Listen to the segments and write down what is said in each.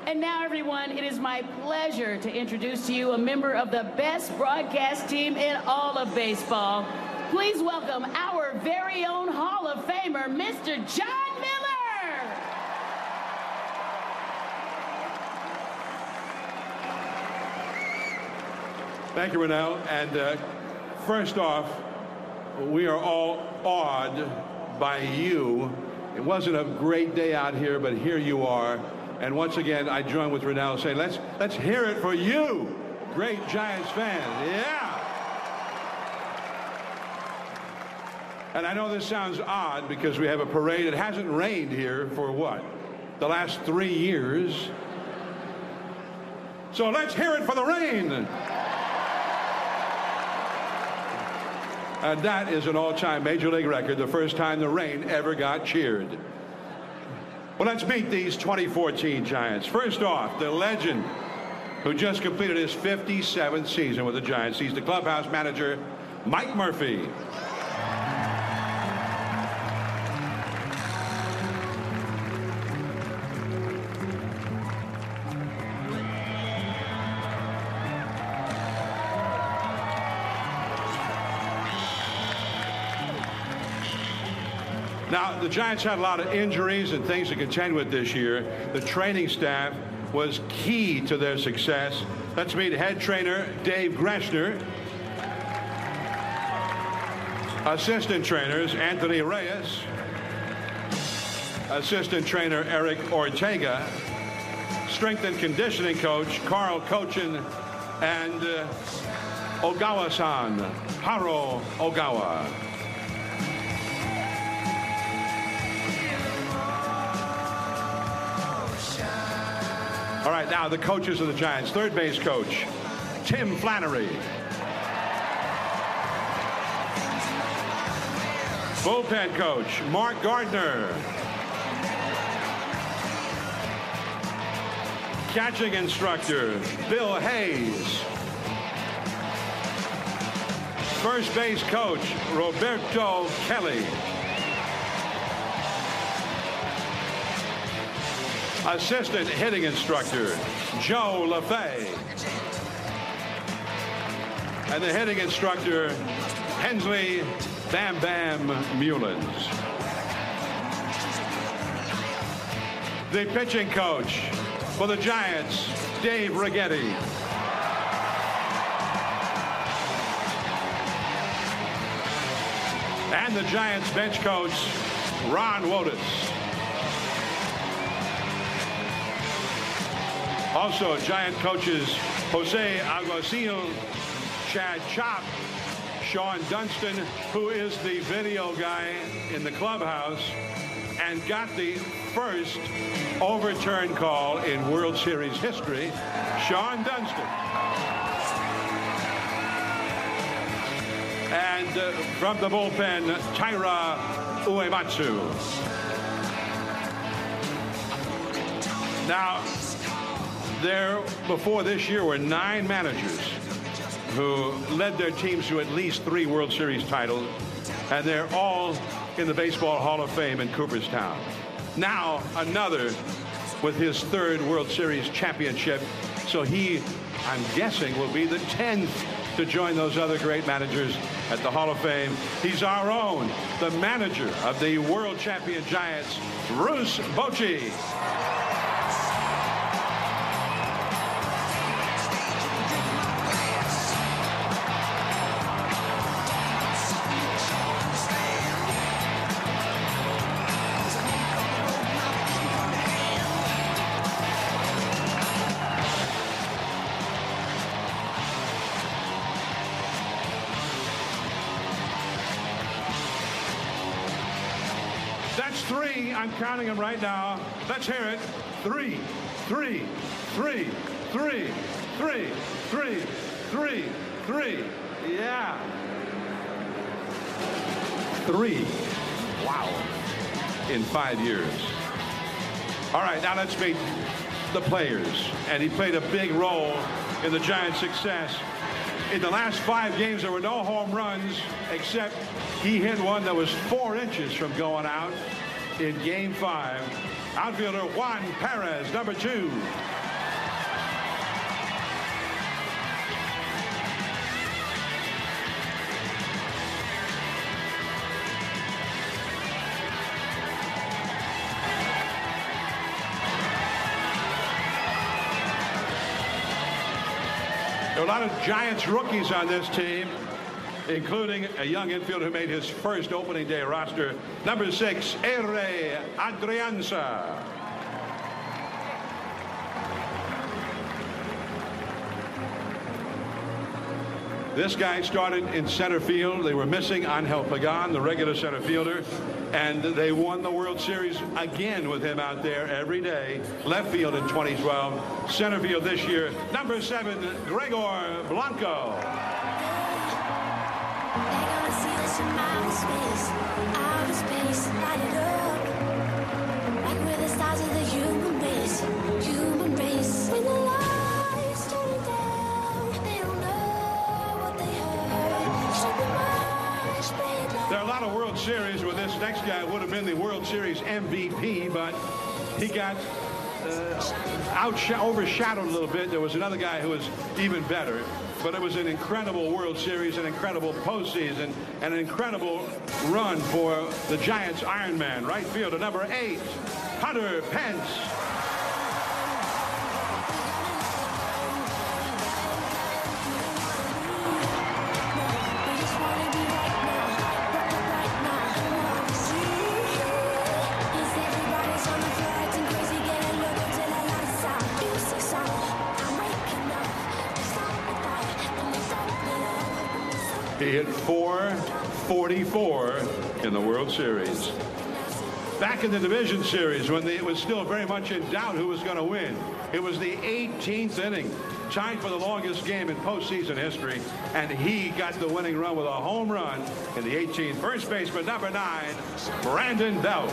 And now, everyone, it is my pleasure to introduce to you a member of the best broadcast team in all of baseball. Please welcome our very own Hall of Famer, Mr. John Miller. Thank you, Rennell. And first off, we are all awed by you. It wasn't a great day out here, but here you are. And once again, I join with Rennell saying, let's hear it for you, great Giants fans. Yeah. And I know this sounds odd because we have a parade. It hasn't rained here for what? The last 3 years. So let's hear it for the rain. And that is an all-time Major League record, the first time the rain ever got cheered. Well, let's meet these 2014 Giants. First off, the legend who just completed his 57th season with the Giants. He's the clubhouse manager, Mike Murphy. Now, the Giants had a lot of injuries and things to contend with this year. The training staff was key to their success. Let's meet head trainer Dave Greshner. Assistant trainers Anthony Reyes. Assistant trainer Eric Ortega. Strength and conditioning coach Carl Cochin. And Ogawa-san, Haro Ogawa. All right, now the coaches of the Giants. Third base coach, Tim Flannery. Bullpen coach, Mark Gardner. Catching instructor, Bill Hayes. First base coach, Roberto Kelly. Assistant hitting instructor, Joe LaFay. And the hitting instructor, Hensley Bam Bam Mullins. The pitching coach for the Giants, Dave Righetti. And the Giants bench coach, Ron Wotus. Also, Giant coaches Jose Alguacil, Chad Chop, Sean Dunston, who is the video guy in the clubhouse and got the first overturn call in World Series history, Sean Dunston. And from the bullpen, Taira Uematsu. Now, there, before this year, were 9 managers who led their teams to at least 3 World Series titles, and they're all in the Baseball Hall of Fame in Cooperstown. Now, another with his 3rd World Series championship, so he, I'm guessing, will be the 10th to join those other great managers at the Hall of Fame. He's our own, the manager of the world champion Giants, Bruce Bochy. That's 3. I'm counting them right now. Let's hear it. 3, 3, 3, 3, 3, 3, 3, 3. Yeah. 3. Wow. In 5 years. All right, now let's meet the players. And he played a big role in the Giants' success. In the last 5 games, there were no home runs, except he hit one that was 4 inches from going out in Game 5 Outfielder Juan Perez, number 2. There are a lot of Giants rookies on this team, including a young infielder who made his first opening day roster, number 6, Ehire Adrianza. This guy started in center field. They were missing Angel Pagan, the regular center fielder, and they won the World Series again with him out there every day. Left field in 2012. Center field this year, number 7, Gregor Blanco. There are a lot of World Series where this next guy would have been the World Series MVP, but he got overshadowed a little bit. There was another guy who was even better. But it was an incredible World Series, an incredible postseason, and an incredible run for the Giants' Iron Man, right fielder, number 8, Hunter Pence. He hit .444 in the World Series. Back in the division series, when it was still very much in doubt who was going to win, it was the 18th inning, tied for the longest game in postseason history, and he got the winning run with a home run in the 18th. First baseman, number 9, Brandon Belt.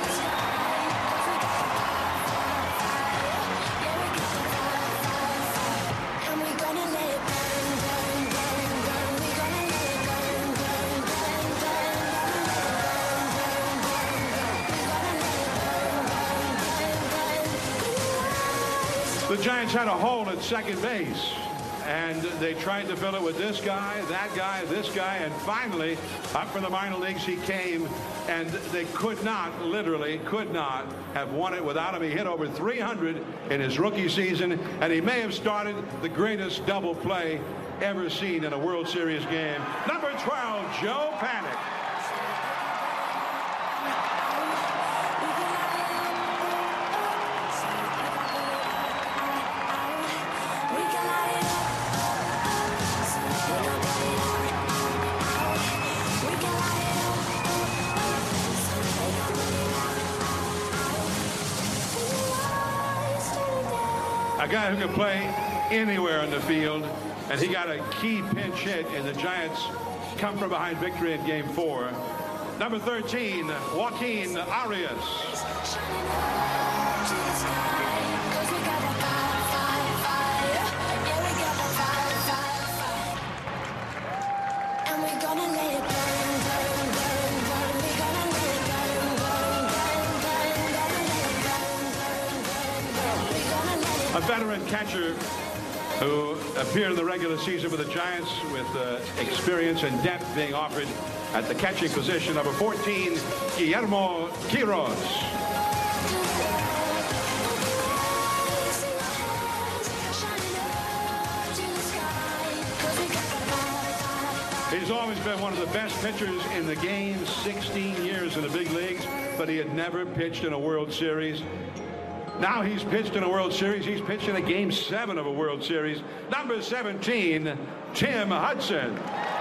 The Giants had a hole at second base, and they tried to fill it with this guy, that guy, this guy, and finally, up from the minor leagues he came, and they could not, literally could not have won it without him. He hit over 300 in his rookie season, and he may have started the greatest double play ever seen in a World Series game. Number 12, Joe Panik. A guy who can play anywhere on the field, and he got a key pinch hit, and the Giants come from behind victory in Game 4. Number 13, Joaquin Arias. A veteran catcher who appeared in the regular season with the Giants with experience and depth being offered at the catching position. Number 14, Guillermo Quiros. He's always been one of the best pitchers in the game, 16 years in the big leagues, but he had never pitched in a World Series. Now he's pitched in a World Series. He's pitched in a Game 7 of a World Series. Number 17, Tim Hudson.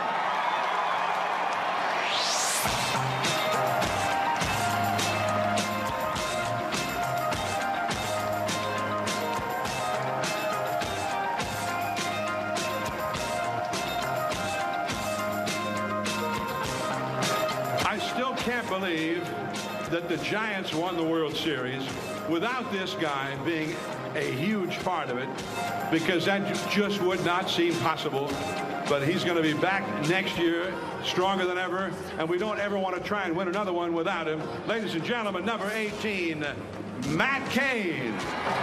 I still can't believe that the Giants won the World Series without this guy being a huge part of it, because that just would not seem possible. But he's going to be back next year stronger than ever, and we don't ever want to try and win another one without him. Ladies and gentlemen, number 18, Matt Cain.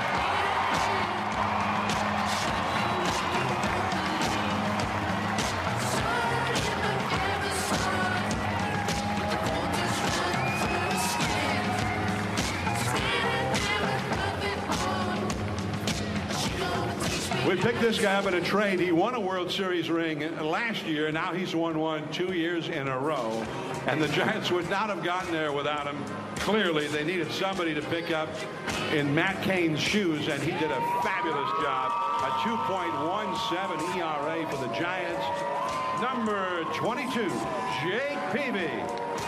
We picked this guy up in a trade. He won a World Series ring last year. Now he's won one 2 years in a row. And the Giants would not have gotten there without him. Clearly, they needed somebody to pick up in Matt Cain's shoes, and he did a fabulous job. A 2.17 ERA for the Giants. Number 22, Jake Peavy.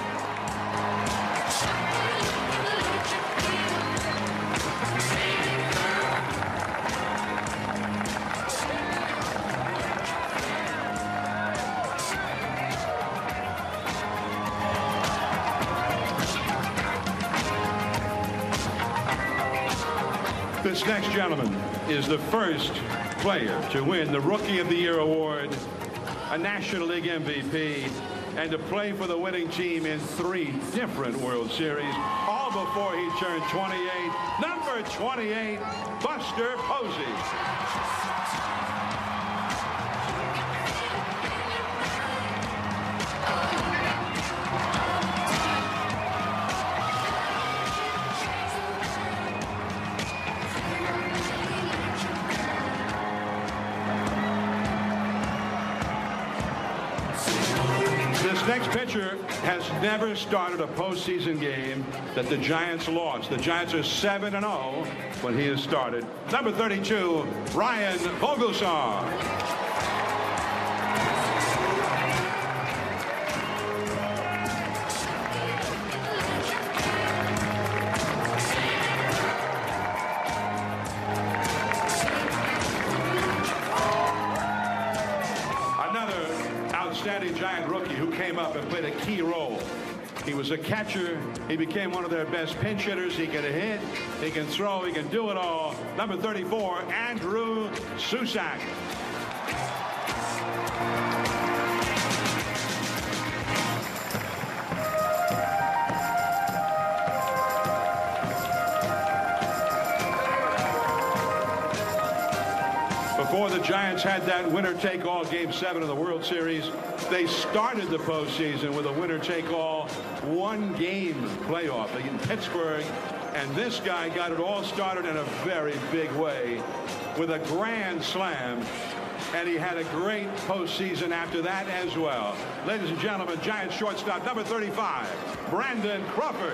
This next gentleman is the first player to win the Rookie of the Year award, a National League MVP, and to play for the winning team in 3 different World Series, all before he turned 28. Number 28, Buster Posey. This next pitcher has never started a postseason game that the Giants lost. The Giants are 7-0 when he has started. Number 32, Ryan Vogelsong. Outstanding Giant rookie who came up and played a key role. He was a catcher. He became one of their best pinch hitters. He can hit, he can throw, he can do it all. Number 34, Andrew Susac. Before the Giants had that winner-take-all Game 7 of the World Series, they started the postseason with a winner-take-all one-game playoff in Pittsburgh, and this guy got it all started in a very big way with a grand slam, and he had a great postseason after that as well. Ladies and gentlemen, Giants shortstop number 35, Brandon Crawford.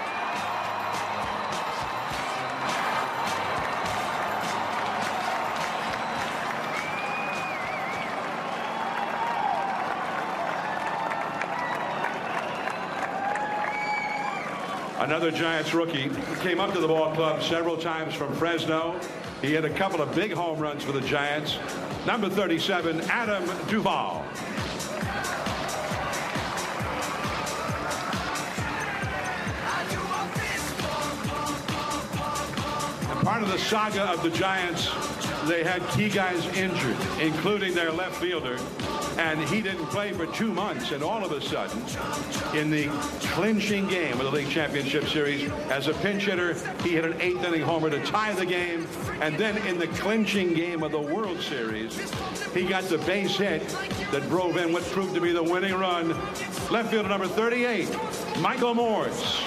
Another Giants rookie came up to the ball club several times from Fresno. He had a couple of big home runs for the Giants. Number 37, Adam Duvall. And part of the saga of the Giants, they had key guys injured, including their left fielder. And he didn't play for 2 months, and all of a sudden, in the clinching game of the League Championship Series, as a pinch hitter, he hit an 8th inning homer to tie the game. And then in the clinching game of the World Series, he got the base hit that drove in what proved to be the winning run. Left fielder number 38, Michael Morse.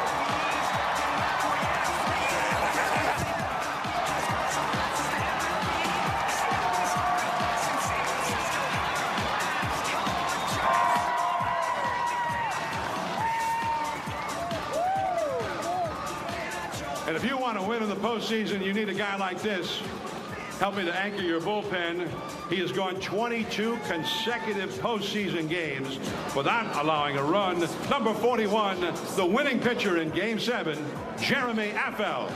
And if you want to win in the postseason, you need a guy like this, helping to anchor your bullpen. He has gone 22 consecutive postseason games without allowing a run. Number 41, the winning pitcher in Game 7, Jeremy Affeldt.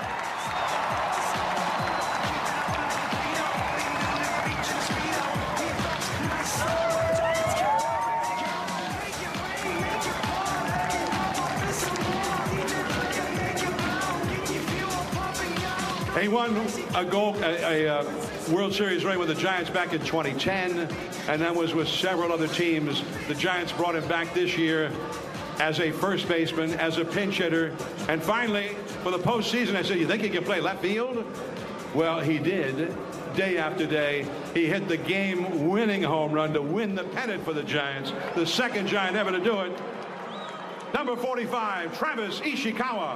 He won a World Series ring with the Giants back in 2010, and that was with several other teams. The Giants brought him back this year. as a first baseman, as a pinch hitter, and finally, for the postseason, I said, you think he can play left field? Well, he did. Day after day, he hit the game-winning home run to win the pennant for the Giants, the second Giant ever to do it. Number 45, Travis Ishikawa.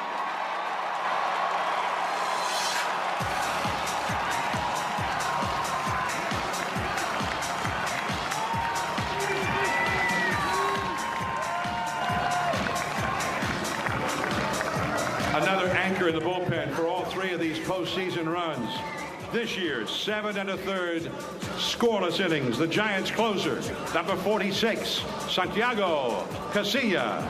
Another anchor in the bullpen for all three of these postseason runs. This year, 7 1/3 scoreless innings. The Giants closer, number 46, Santiago Casilla.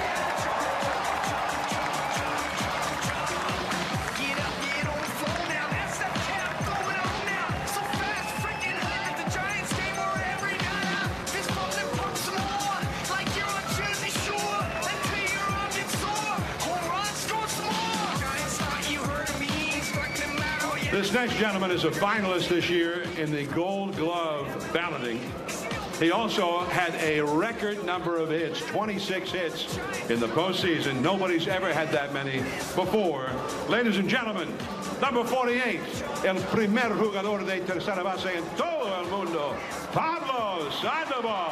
This next gentleman is a finalist this year in the Gold Glove balloting. He also had a record number of hits, 26 hits in the postseason. Nobody's ever had that many before. Ladies and gentlemen, number 48, el primer jugador de tercera base en todo el mundo, Pablo Sandoval.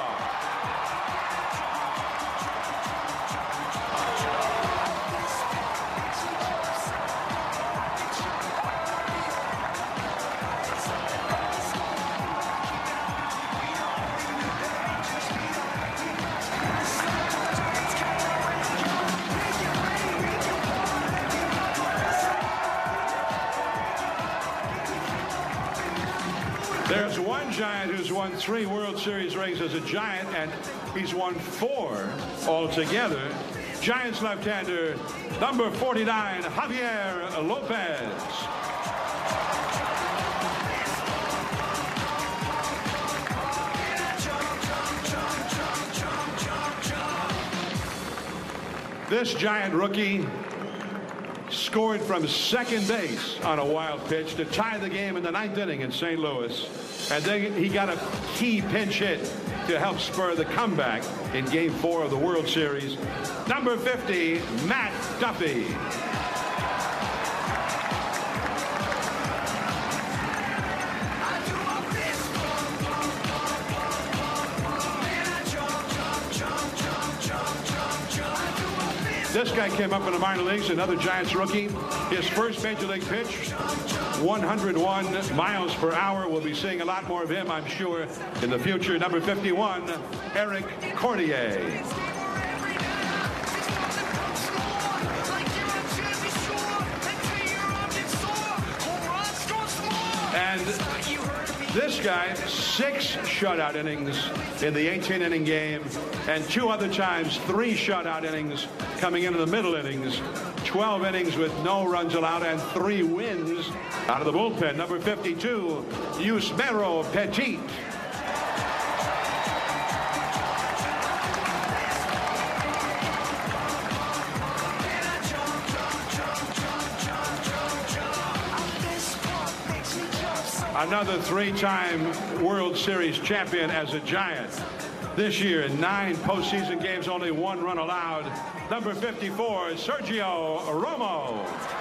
There's one Giant who's won 3 World Series rings as a Giant, and he's won 4 altogether. Giants left-hander, number 49, Javier Lopez. This Giant rookie scored from second base on a wild pitch to tie the game in the 9th inning in St. Louis. And then he got a key pinch hit to help spur the comeback in Game 4 of the World Series. Number 50, Matt Duffy. This guy came up in the minor leagues, another Giants rookie. His first major league pitch, 101 miles per hour. We'll be seeing a lot more of him, I'm sure, in the future. Number 51, Eric Cordier. And this guy, 6 shutout innings in the 18-inning game, and 2 other times 3 shutout innings coming into the middle innings. 12 innings with no runs allowed and 3 wins out of the bullpen. Number 52, Yusmeiro Petit. Another 3-time World Series champion as a Giant. This year, in 9 postseason games, only 1 run allowed. Number 54, Sergio Romo.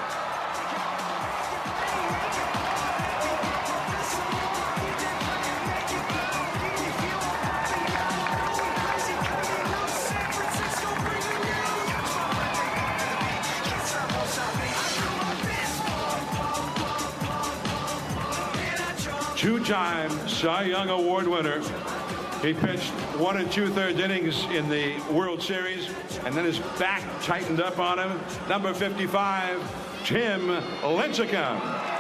Two-time Cy Young Award winner. He pitched 1 2/3 innings in the World Series, and then his back tightened up on him. Number 55, Tim Lincecum.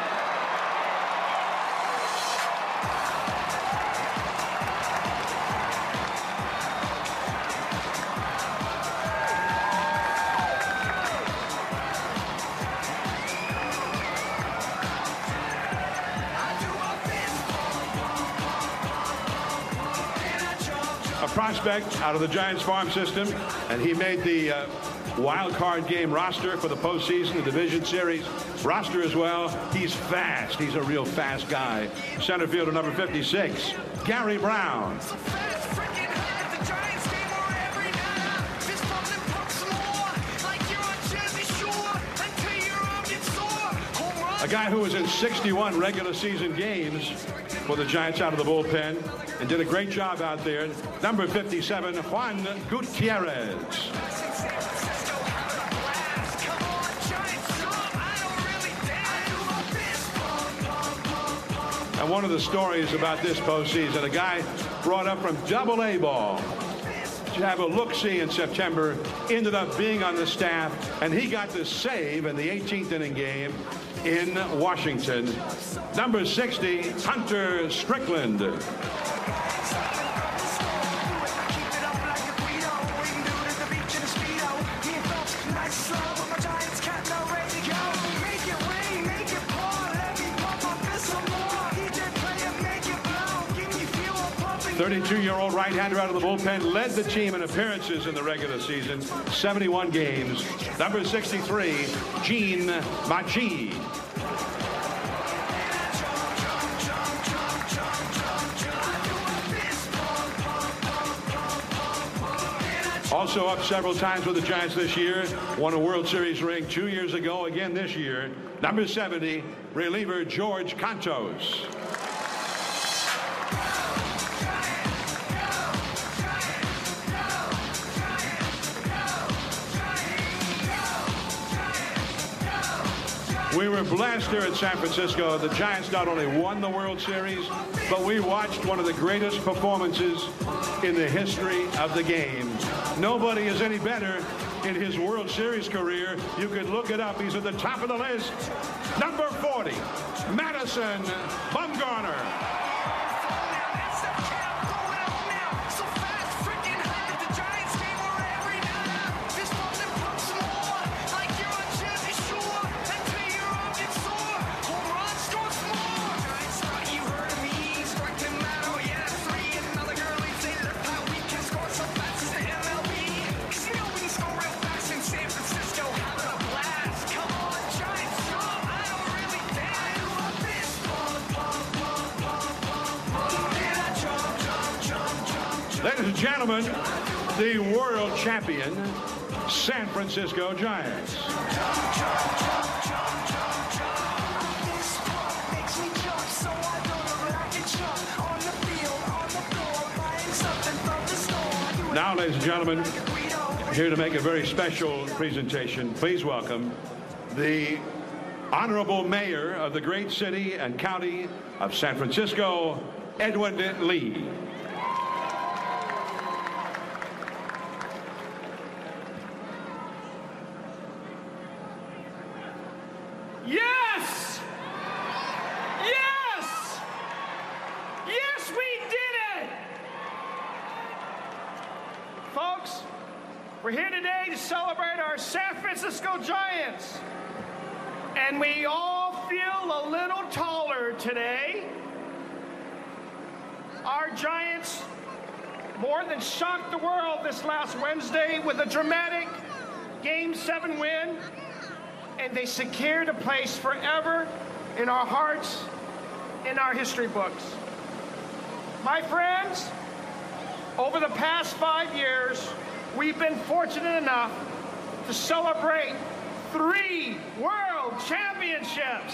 Prospect out of the Giants farm system, and he made the wild card game roster for the postseason, the division series roster as well. He's fast. He's a real fast guy. Center fielder number 56, Gary Brown. A guy who was in 61 regular season games for the Giants out of the bullpen and did a great job out there. Number 57, Juan Gutierrez. And one of the stories about this postseason, a guy brought up from Double-A ball to have a look-see in September, ended up being on the staff, and he got the save in the 18th inning game in Washington. Number 60, Hunter Strickland. The 32-year-old right-hander out of the bullpen led the team in appearances in the regular season, 71 games. Number 63, Gene Machi. Also up several times with the Giants this year. Won a World Series ring 2 years ago, again this year. Number 70, reliever George Cantos. We were blessed here at San Francisco. The Giants not only won the World Series, but we watched one of the greatest performances in the history of the game. Nobody is any better in his World Series career. You could look it up. He's at the top of the list. Number 40, Madison Bumgarner. Ladies and gentlemen, the world champion San Francisco Giants. Now, ladies and gentlemen, here to make a very special presentation, please welcome the Honorable Mayor of the great city and county of San Francisco, Edwin Lee. Yes! Yes! Yes, we did it! Folks, we're here today to celebrate our San Francisco Giants. And we all feel a little taller today. Our Giants more than shocked the world this last Wednesday with a dramatic Game 7 win. And they secured a place forever in our hearts, in our history books. My friends, over the past 5 years, we've been fortunate enough to celebrate 3 world championships.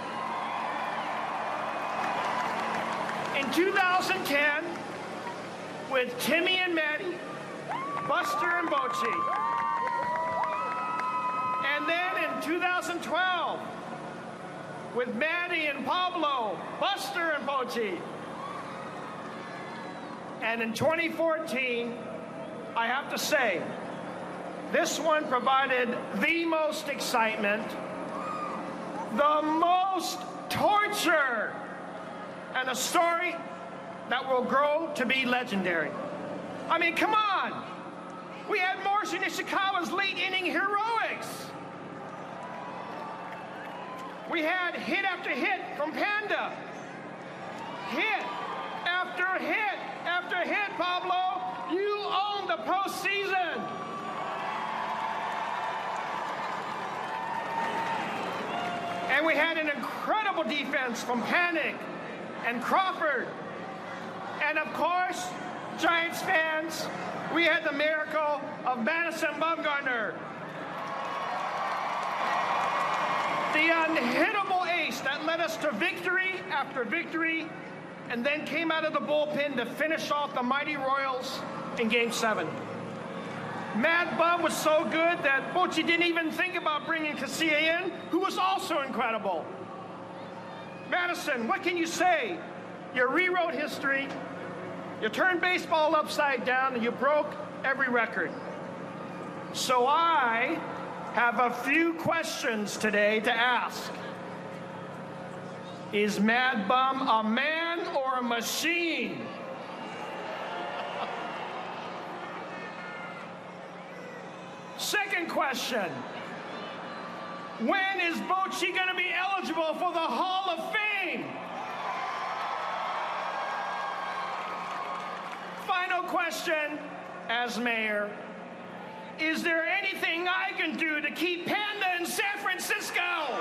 In 2010, with Timmy and Maddie, Buster and Bochy. And then in 2012, with Maddie and Pablo, Buster and Bochy. And in 2014, I have to say, this one provided the most excitement, the most torture, and a story that will grow to be legendary. I mean, come on. We had Morrissey Nishikawa's late inning heroics. We had hit after hit from Panda. Hit after hit after hit, Pablo. You own the postseason. And we had an incredible defense from Panic and Crawford. And of course, Giants fans, we had the miracle of Madison Bumgarner. The unhittable ace that led us to victory after victory, and then came out of the bullpen to finish off the mighty Royals in Game 7. Mad Bum was so good that Bochy didn't even think about bringing Casilla in, who was also incredible. Madison, what can you say? You rewrote history, you turned baseball upside down, and you broke every record. So I have a few questions today to ask. Is Mad Bum a man or a machine? Second question. When is Bochy going to be eligible for the Hall of Fame? Final question, as mayor. Is there anything I can do to keep Panda in San Francisco?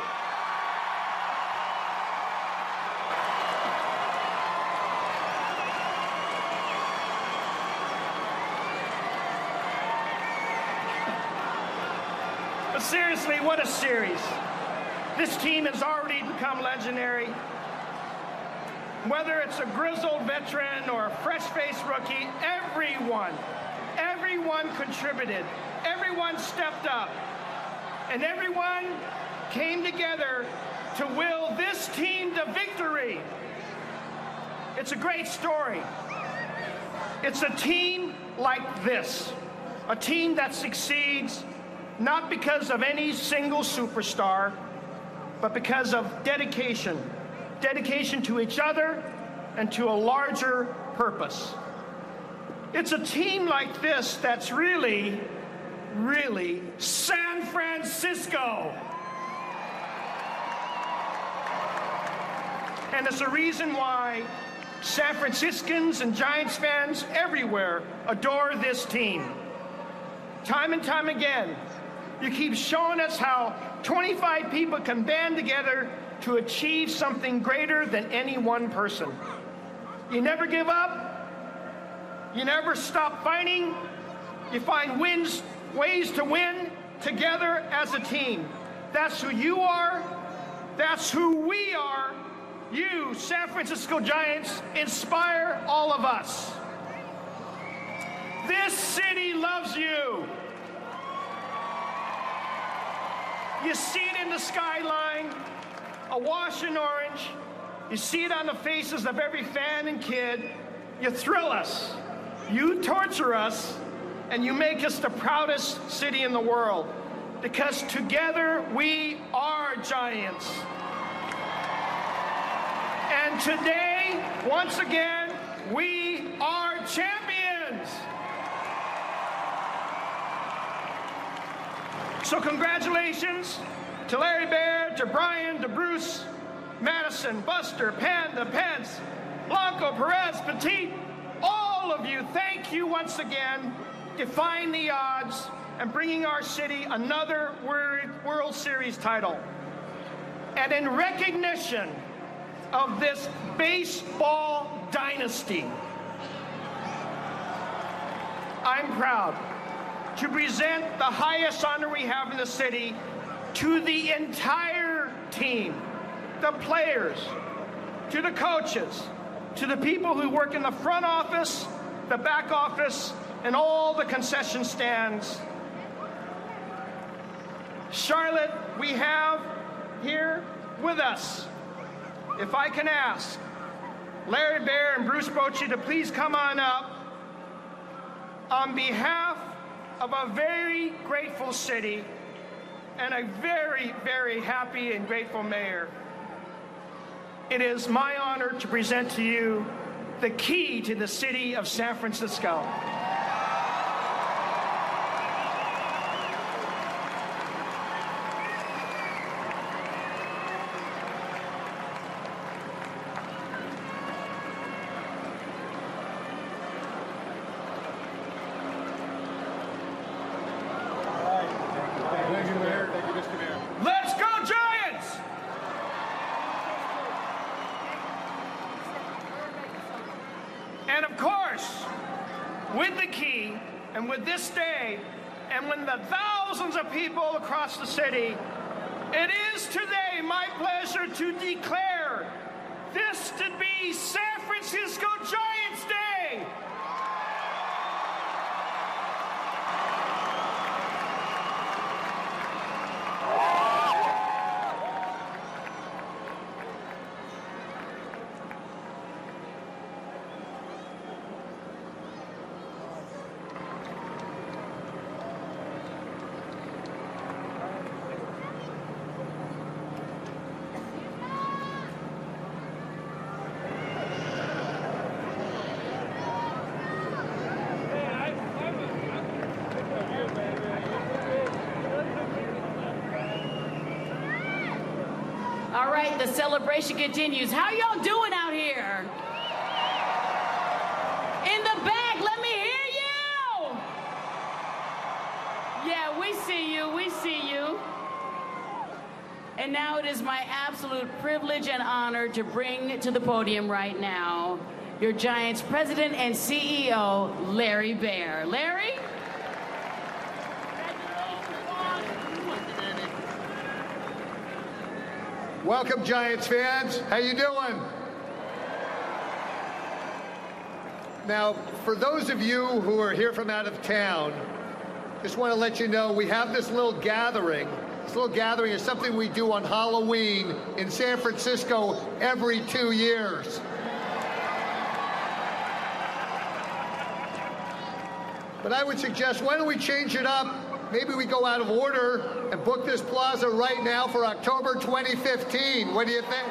But seriously, what a series. This team has already become legendary. Whether it's a grizzled veteran or a fresh-faced rookie, everyone contributed. Everyone stepped up. And everyone came together to will this team to victory. It's a great story. It's a team like this, a team that succeeds not because of any single superstar, but because of dedication. Dedication to each other and to a larger purpose. It's a team like this that's really, really San Francisco. And it's a reason why San Franciscans and Giants fans everywhere adore this team. Time and time again, you keep showing us how 25 people can band together to achieve something greater than any one person. You never give up. You never stop fighting. You find ways to win together as a team. That's who you are. That's who we are. You, San Francisco Giants, inspire all of us. This city loves you. You see it in the skyline, awash in orange. You see it on the faces of every fan and kid. You thrill us, you torture us, and you make us the proudest city in the world. Because together we are Giants. And today, once again, we are champions. So congratulations to Larry Baer, to Brian, to Bruce, Madison, Buster, Panda, Pence, Blanco, Perez, Petit, all of you, thank you once again, defying the odds and bringing our city another World Series title. And in recognition of this baseball dynasty, I'm proud to present the highest honor we have in the city to the entire team, the players, to the coaches, to the people who work in the front office, the back office, and all the concession stands. Charlotte, we have here with us, if I can ask Larry Baer and Bruce Bochy to please come on up on behalf of a very grateful city and a very, very happy and grateful mayor. It is my honor to present to you the key to the city of San Francisco. Let's go, Giants! And of course, with the key, and with this day, and when the thousands of people across the city, it is today, my pleasure to declare this to be San Francisco Giants Day. All right, the celebration continues. How y'all doing out here? In the back, let me hear you. Yeah, we see you, we see you. And now it is my absolute privilege and honor to bring to the podium right now your Giants president and CEO, Larry Baer. Larry? Welcome, Giants fans. How you doing? Now, for those of you who are here from out of town, just want to let you know we have this little gathering. This little gathering is something we do on Halloween in San Francisco every 2 years. But I would suggest, why don't we change it up? Maybe we go out of order and book this plaza right now for October 2015. What do you think?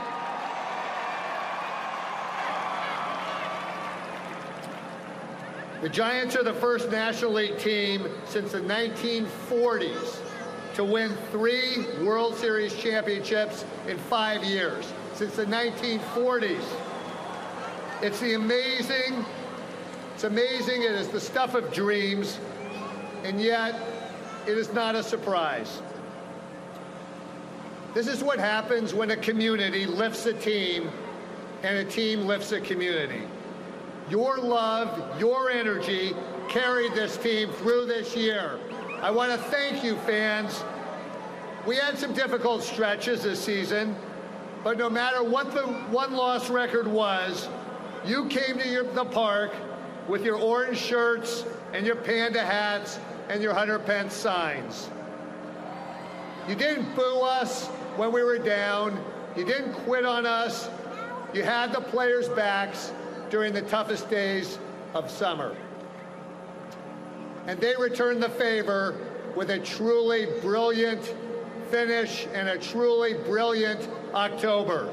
The Giants are the first National League team since the 1940s to win 3 World Series championships in 5 years. Since the 1940s. It's amazing, it is the stuff of dreams, and yet it is not a surprise. This is what happens when a community lifts a team and a team lifts a community. Your love, your energy carried this team through this year. I want to thank you, fans. We had some difficult stretches this season, but no matter what the one-loss record was, you came to the park with your orange shirts and your panda hats and your 100-pence signs. You didn't boo us when we were down. You didn't quit on us. You had the players' backs during the toughest days of summer. And they returned the favor with a truly brilliant finish and a truly brilliant October.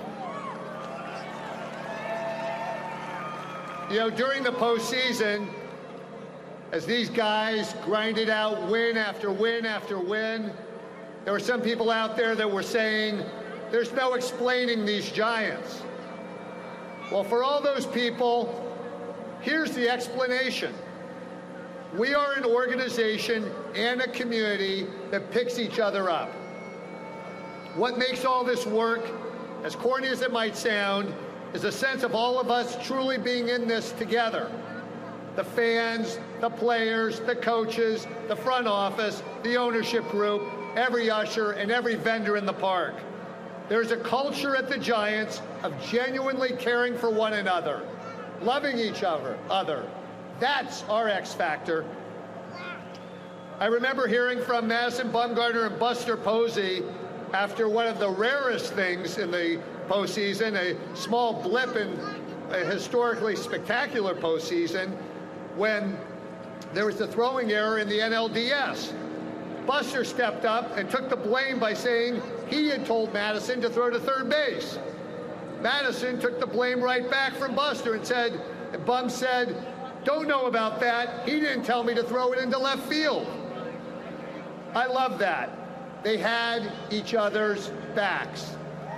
You know, during the postseason, as these guys grinded out win after win after win, there were some people out there that were saying, there's no explaining these Giants. Well, for all those people, here's the explanation. We are an organization and a community that picks each other up. What makes all this work, as corny as it might sound, is a sense of all of us truly being in this together. The fans, the players, the coaches, the front office, the ownership group, every usher, and every vendor in the park. There's a culture at the Giants of genuinely caring for one another, loving each other. That's our X factor. I remember hearing from Madison Bumgarner and Buster Posey after one of the rarest things in the postseason, a small blip in a historically spectacular postseason, when there was a throwing error in the NLDS. Buster stepped up and took the blame by saying he had told Madison to throw to third base. Madison took the blame right back from Buster and Bum said, don't know about that. He didn't tell me to throw it into left field. I love that. They had each other's backs.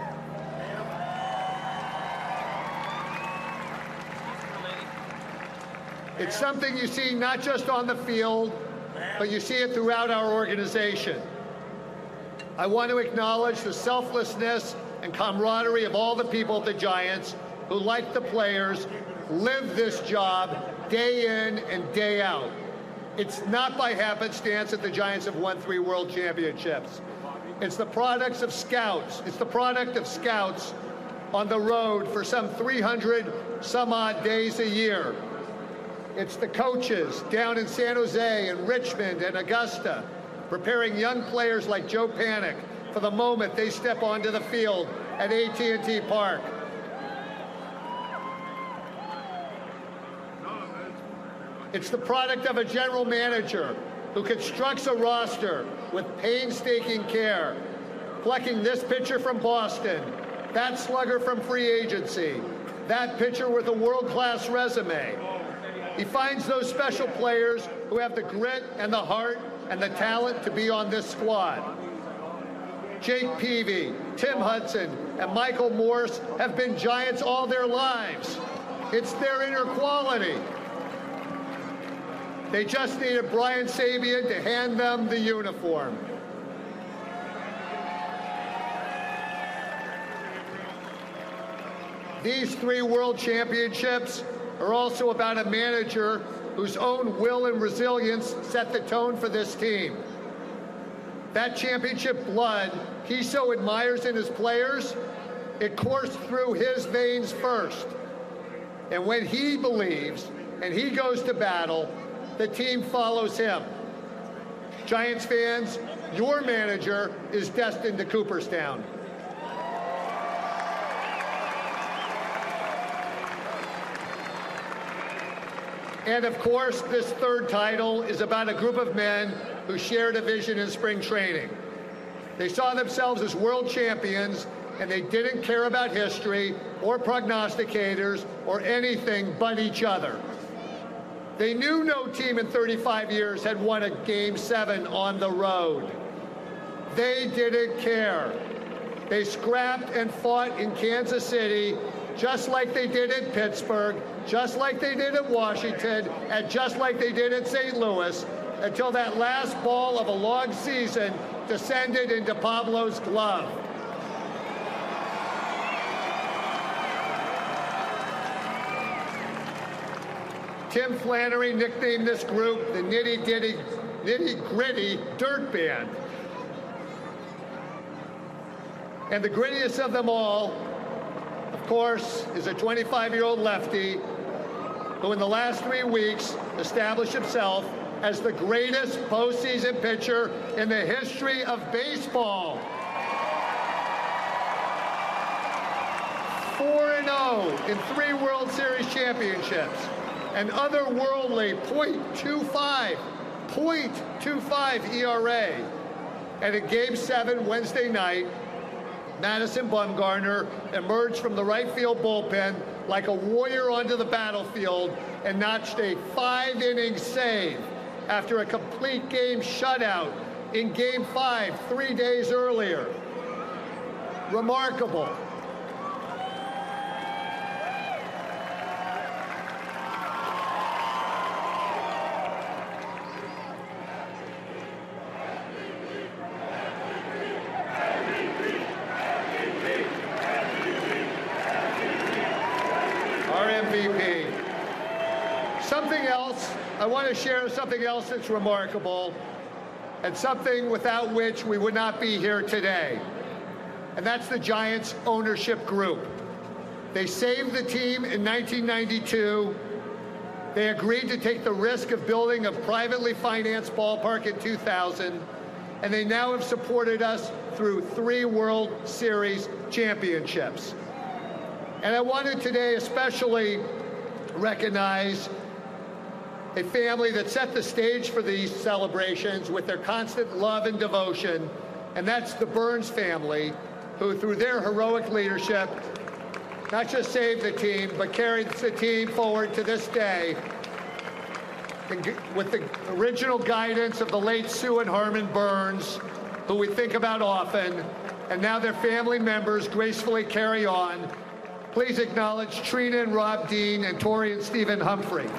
It's something you see not just on the field, but you see it throughout our organization. I want to acknowledge the selflessness and camaraderie of all the people at the Giants who, like the players, live this job day in and day out. It's not by happenstance that the Giants have won 3 world championships. It's the products of scouts. It's the product of scouts on the road for some 300 some odd days a year. It's the coaches down in San Jose and Richmond and Augusta preparing young players like Joe Panik for the moment they step onto the field at AT&T Park. It's the product of a general manager who constructs a roster with painstaking care, plucking this pitcher from Boston, that slugger from free agency, that pitcher with a world-class resume. He finds those special players who have the grit and the heart and the talent to be on this squad. Jake Peavy, Tim Hudson, and Michael Morse have been Giants all their lives. It's their inner quality. They just needed Brian Sabean to hand them the uniform. These 3 world championships are also about a manager whose own will and resilience set the tone for this team. That championship blood he so admires in his players, it coursed through his veins first. And when he believes and he goes to battle, the team follows him. Giants fans, your manager is destined to Cooperstown. And of course, this 3rd title is about a group of men who shared a vision in spring training. They saw themselves as world champions, and they didn't care about history or prognosticators or anything but each other. They knew no team in 35 years had won a Game 7 on the road. They didn't care. They scrapped and fought in Kansas City, just like they did in Pittsburgh, just like they did in Washington, and just like they did in St. Louis, until that last ball of a long season descended into Pablo's glove. Tim Flannery nicknamed this group the nitty-gritty dirt band. And the grittiest of them all, of course, is a 25-year-old lefty who in the last 3 weeks established himself as the greatest postseason pitcher in the history of baseball. 4-0 in 3 World Series championships. An otherworldly .25 ERA. And in Game 7 Wednesday night, Madison Bumgarner emerged from the right field bullpen like a warrior onto the battlefield and notched a 5-inning save after a complete game shutout in Game 5 3 days earlier. Remarkable. I want to share something else that's remarkable and something without which we would not be here today. And that's the Giants ownership group. They saved the team in 1992. They agreed to take the risk of building a privately financed ballpark in 2000. And they now have supported us through 3 World Series championships. And I wanted today especially recognize a family that set the stage for these celebrations with their constant love and devotion, and that's the Burns family, who through their heroic leadership not just saved the team, but carried the team forward to this day with the original guidance of the late Sue and Harmon Burns, who we think about often, and now their family members gracefully carry on. Please acknowledge Trina and Rob Dean and Tori and Stephen Humphrey.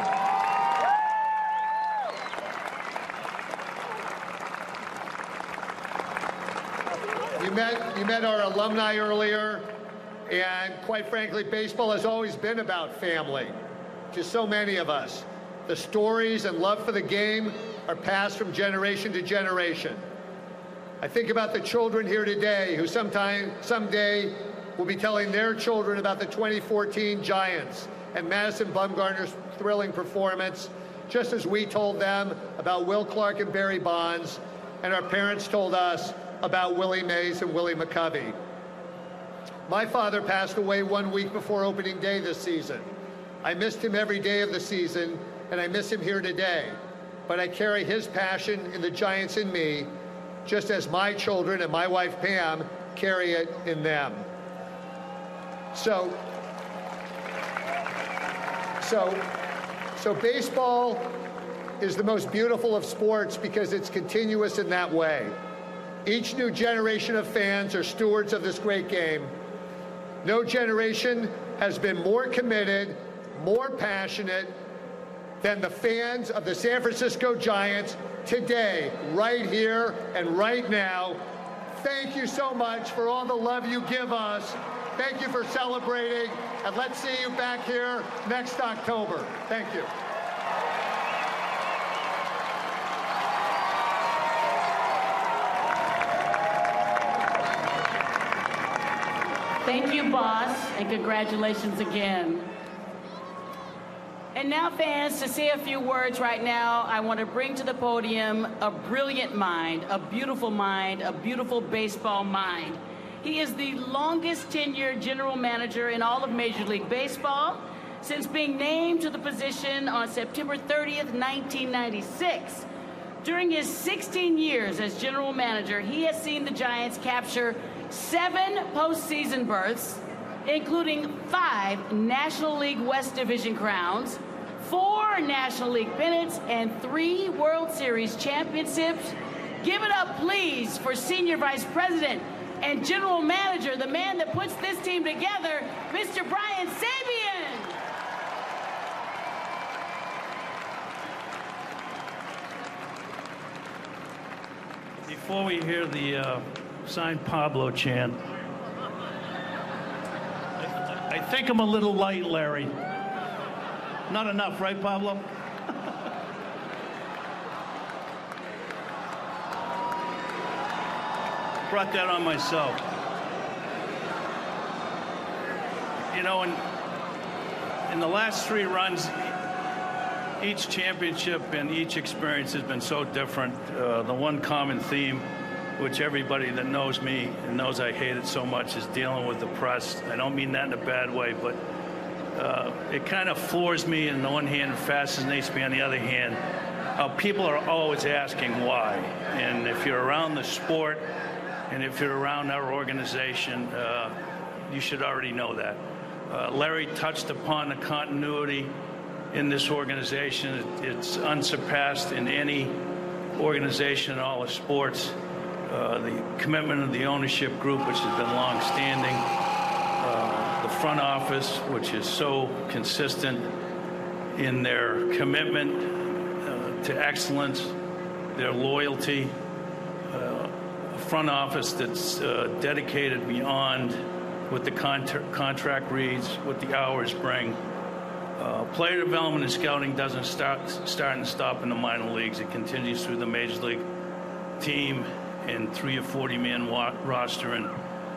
You met our alumni earlier, and quite frankly, baseball has always been about family. Just so many of us. The stories and love for the game are passed from generation to generation. I think about the children here today who someday will be telling their children about the 2014 Giants and Madison Bumgarner's thrilling performance, just as we told them about Will Clark and Barry Bonds, and our parents told us about Willie Mays and Willie McCovey. My father passed away 1 week before opening day this season. I missed him every day of the season, and I miss him here today. But I carry his passion in the Giants in me, just as my children and my wife Pam carry it in them. So baseball is the most beautiful of sports because it's continuous in that way. Each new generation of fans are stewards of this great game. No generation has been more committed, more passionate than the fans of the San Francisco Giants today, right here and right now. Thank you so much for all the love you give us. Thank you for celebrating, and let's see you back here next October. Thank you. Thank you, boss, and congratulations again. And now, fans, to say a few words right now, I want to bring to the podium a brilliant mind, a beautiful baseball mind. He is the longest tenured general manager in all of Major League Baseball since being named to the position on September 30th, 1996. During his 16 years as general manager, he has seen the Giants capture 7 postseason berths, including 5 National League West Division crowns, 4 National League pennants, and 3 World Series championships. Give it up, please, for Senior Vice President and General Manager, the man that puts this team together, Mr. Brian Sabean. Before we hear the Sign Pablo chant, I think I'm a little light, Larry. Not enough, right, Pablo? Brought that on myself. You know, in the last 3 runs, each championship and each experience has been so different. The one common theme, which everybody that knows me and knows I hate it so much, is dealing with the press. I don't mean that in a bad way, but it kind of floors me on the one hand and fascinates me on the other hand. People are always asking why. And if you're around the sport and if you're around our organization, you should already know that. Larry touched upon the continuity in this organization. It's unsurpassed in any organization in all of sports. The commitment of the ownership group, which has been long-standing, the front office, which is so consistent in their commitment to excellence, their loyalty, a front office that's dedicated beyond what the contract reads, what the hours bring. Player development and scouting doesn't start and stop in the minor leagues. It continues through the major league team and 3 or 40-man roster, and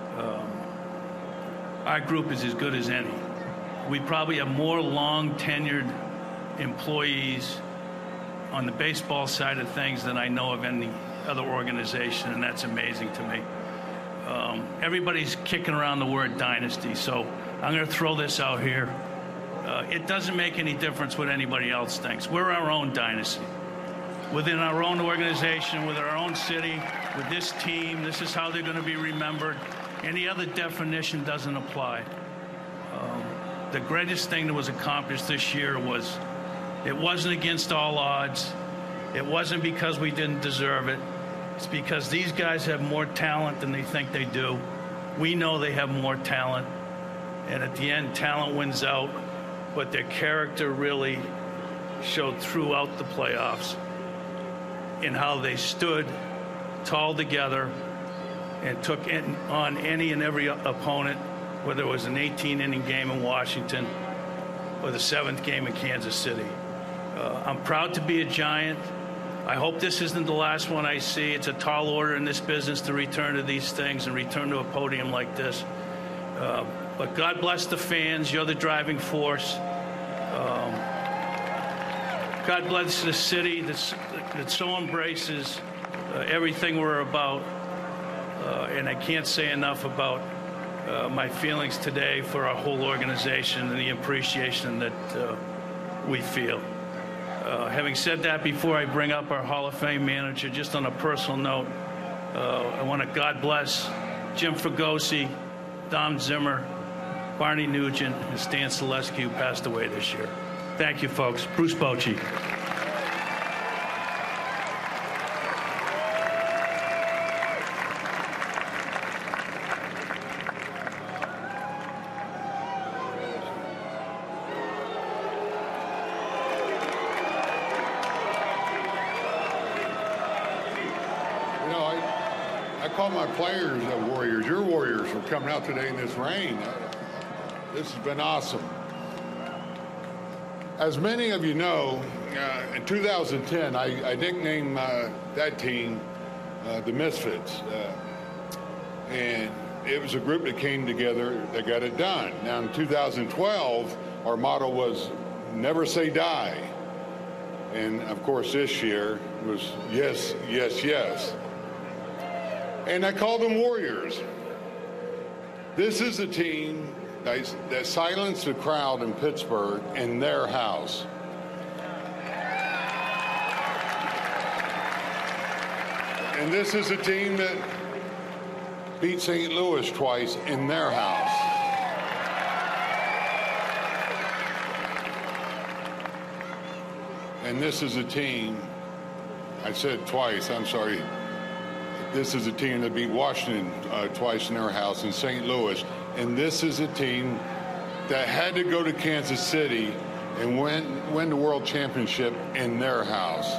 our group is as good as any. We probably have more long-tenured employees on the baseball side of things than I know of any other organization, and that's amazing to me. Everybody's kicking around the word dynasty, so I'm going to throw this out here. It doesn't make any difference what anybody else thinks. We're our own dynasty. Within our own organization, with our own city, with this team, this is how they're going to be remembered. Any other definition doesn't apply. The greatest thing that was accomplished this year was, it wasn't against all odds. It wasn't because we didn't deserve it. It's because these guys have more talent than they think they do. We know they have more talent. And at the end, talent wins out. But their character really showed throughout the playoffs in how they stood tall together and took on any and every opponent, whether it was an 18-inning game in Washington or the 7th game in Kansas City. I'm proud to be a Giant. I hope this isn't the last one I see. It's a tall order in this business to return to these things and return to a podium like this. But God bless the fans. You're the driving force. God bless the city that so embraces everything we're about. And I can't say enough about my feelings today for our whole organization and the appreciation that we feel. Having said that, before I bring up our Hall of Fame manager, just on a personal note, I want to God bless Jim Fregosi, Dom Zimmer, Barney Nugent, and Stan Zaleski, who passed away this year. Thank you, folks. Bruce Bochy. I call my players warriors. Your warriors for coming out today in this rain. This has been awesome. As many of you know, in 2010, I nicknamed that team the Misfits. And it was a group that came together that got it done. Now, in 2012, our motto was never say die. And, of course, this year was yes, yes, yes. And I called them Warriors. This is a team that silenced the crowd in Pittsburgh in their house. And this is a team that beat St. Louis twice in their house. And this is a team, I said twice, I'm sorry. This is a team that beat Washington twice in their house in St. Louis. And this is a team that had to go to Kansas City and win the World Championship in their house.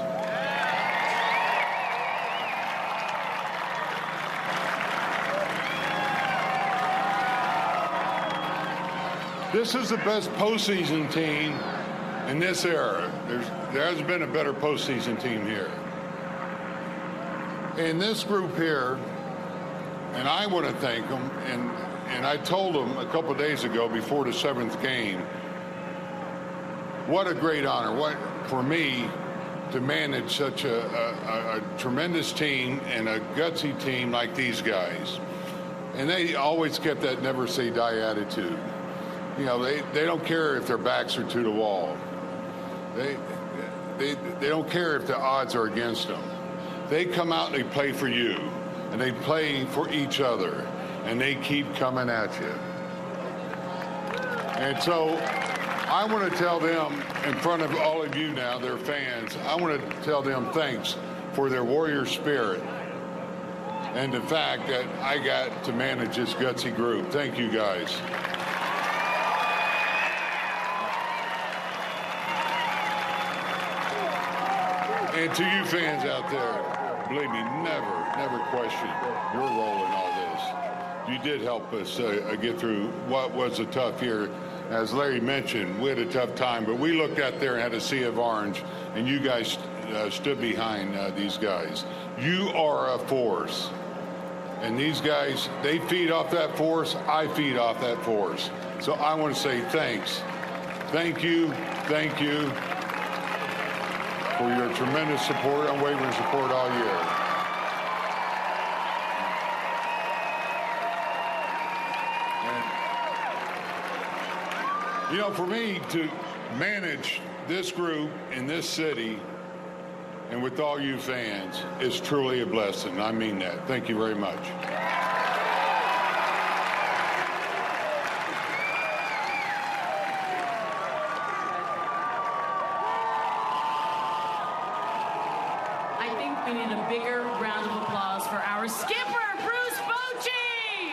This is the best postseason team in this era. There hasn't been a better postseason team here. And this group here, and I want to thank them, and I told them a couple of days ago before the 7th game, what a great honor, what for me to manage such a tremendous team and a gutsy team like these guys. And they always kept that never say die attitude. You know, they don't care if their backs are to the wall. They don't care if the odds are against them. They come out and they play for you, and they play for each other, and they keep coming at you. And so I want to tell them in front of all of you now, their fans, I want to tell them thanks for their warrior spirit and the fact that I got to manage this gutsy group. Thank you, guys. And to you fans out there, believe me, never question your role in all this. You did help us get through what was a tough year. As Larry mentioned, we had a tough time, but we looked out there and had a sea of orange, and you guys stood behind these guys. You are a force. And these guys, they feed off that force. I feed off that force. So I want to say thanks. Thank you. Thank you for your tremendous support, unwavering support all year. And, you know, for me to manage this group in this city and with all you fans is truly a blessing. I mean that. Thank you very much. We need a bigger round of applause for our skipper, Bruce Bochy.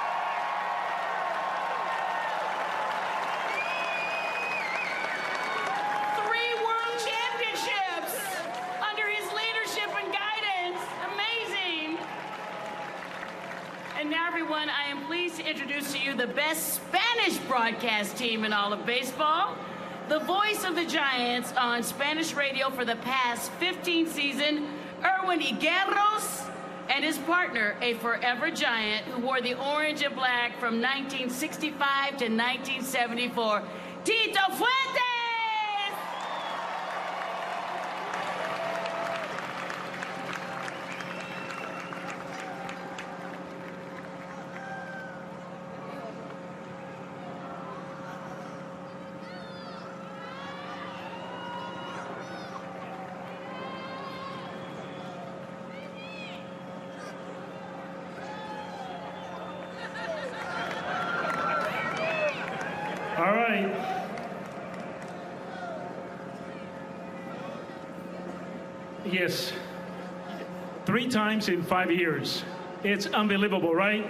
3 world championships under his leadership and guidance. Amazing. And now, everyone, I am pleased to introduce to you the best Spanish broadcast team in all of baseball. the voice of the Giants on Spanish radio for the past 15 seasons, Erwin Higueros, and his partner, a forever Giant, who wore the orange and black from 1965 to 1974, Tito Fuentes! All right. Yes. 3 times in 5 years. It's unbelievable, right?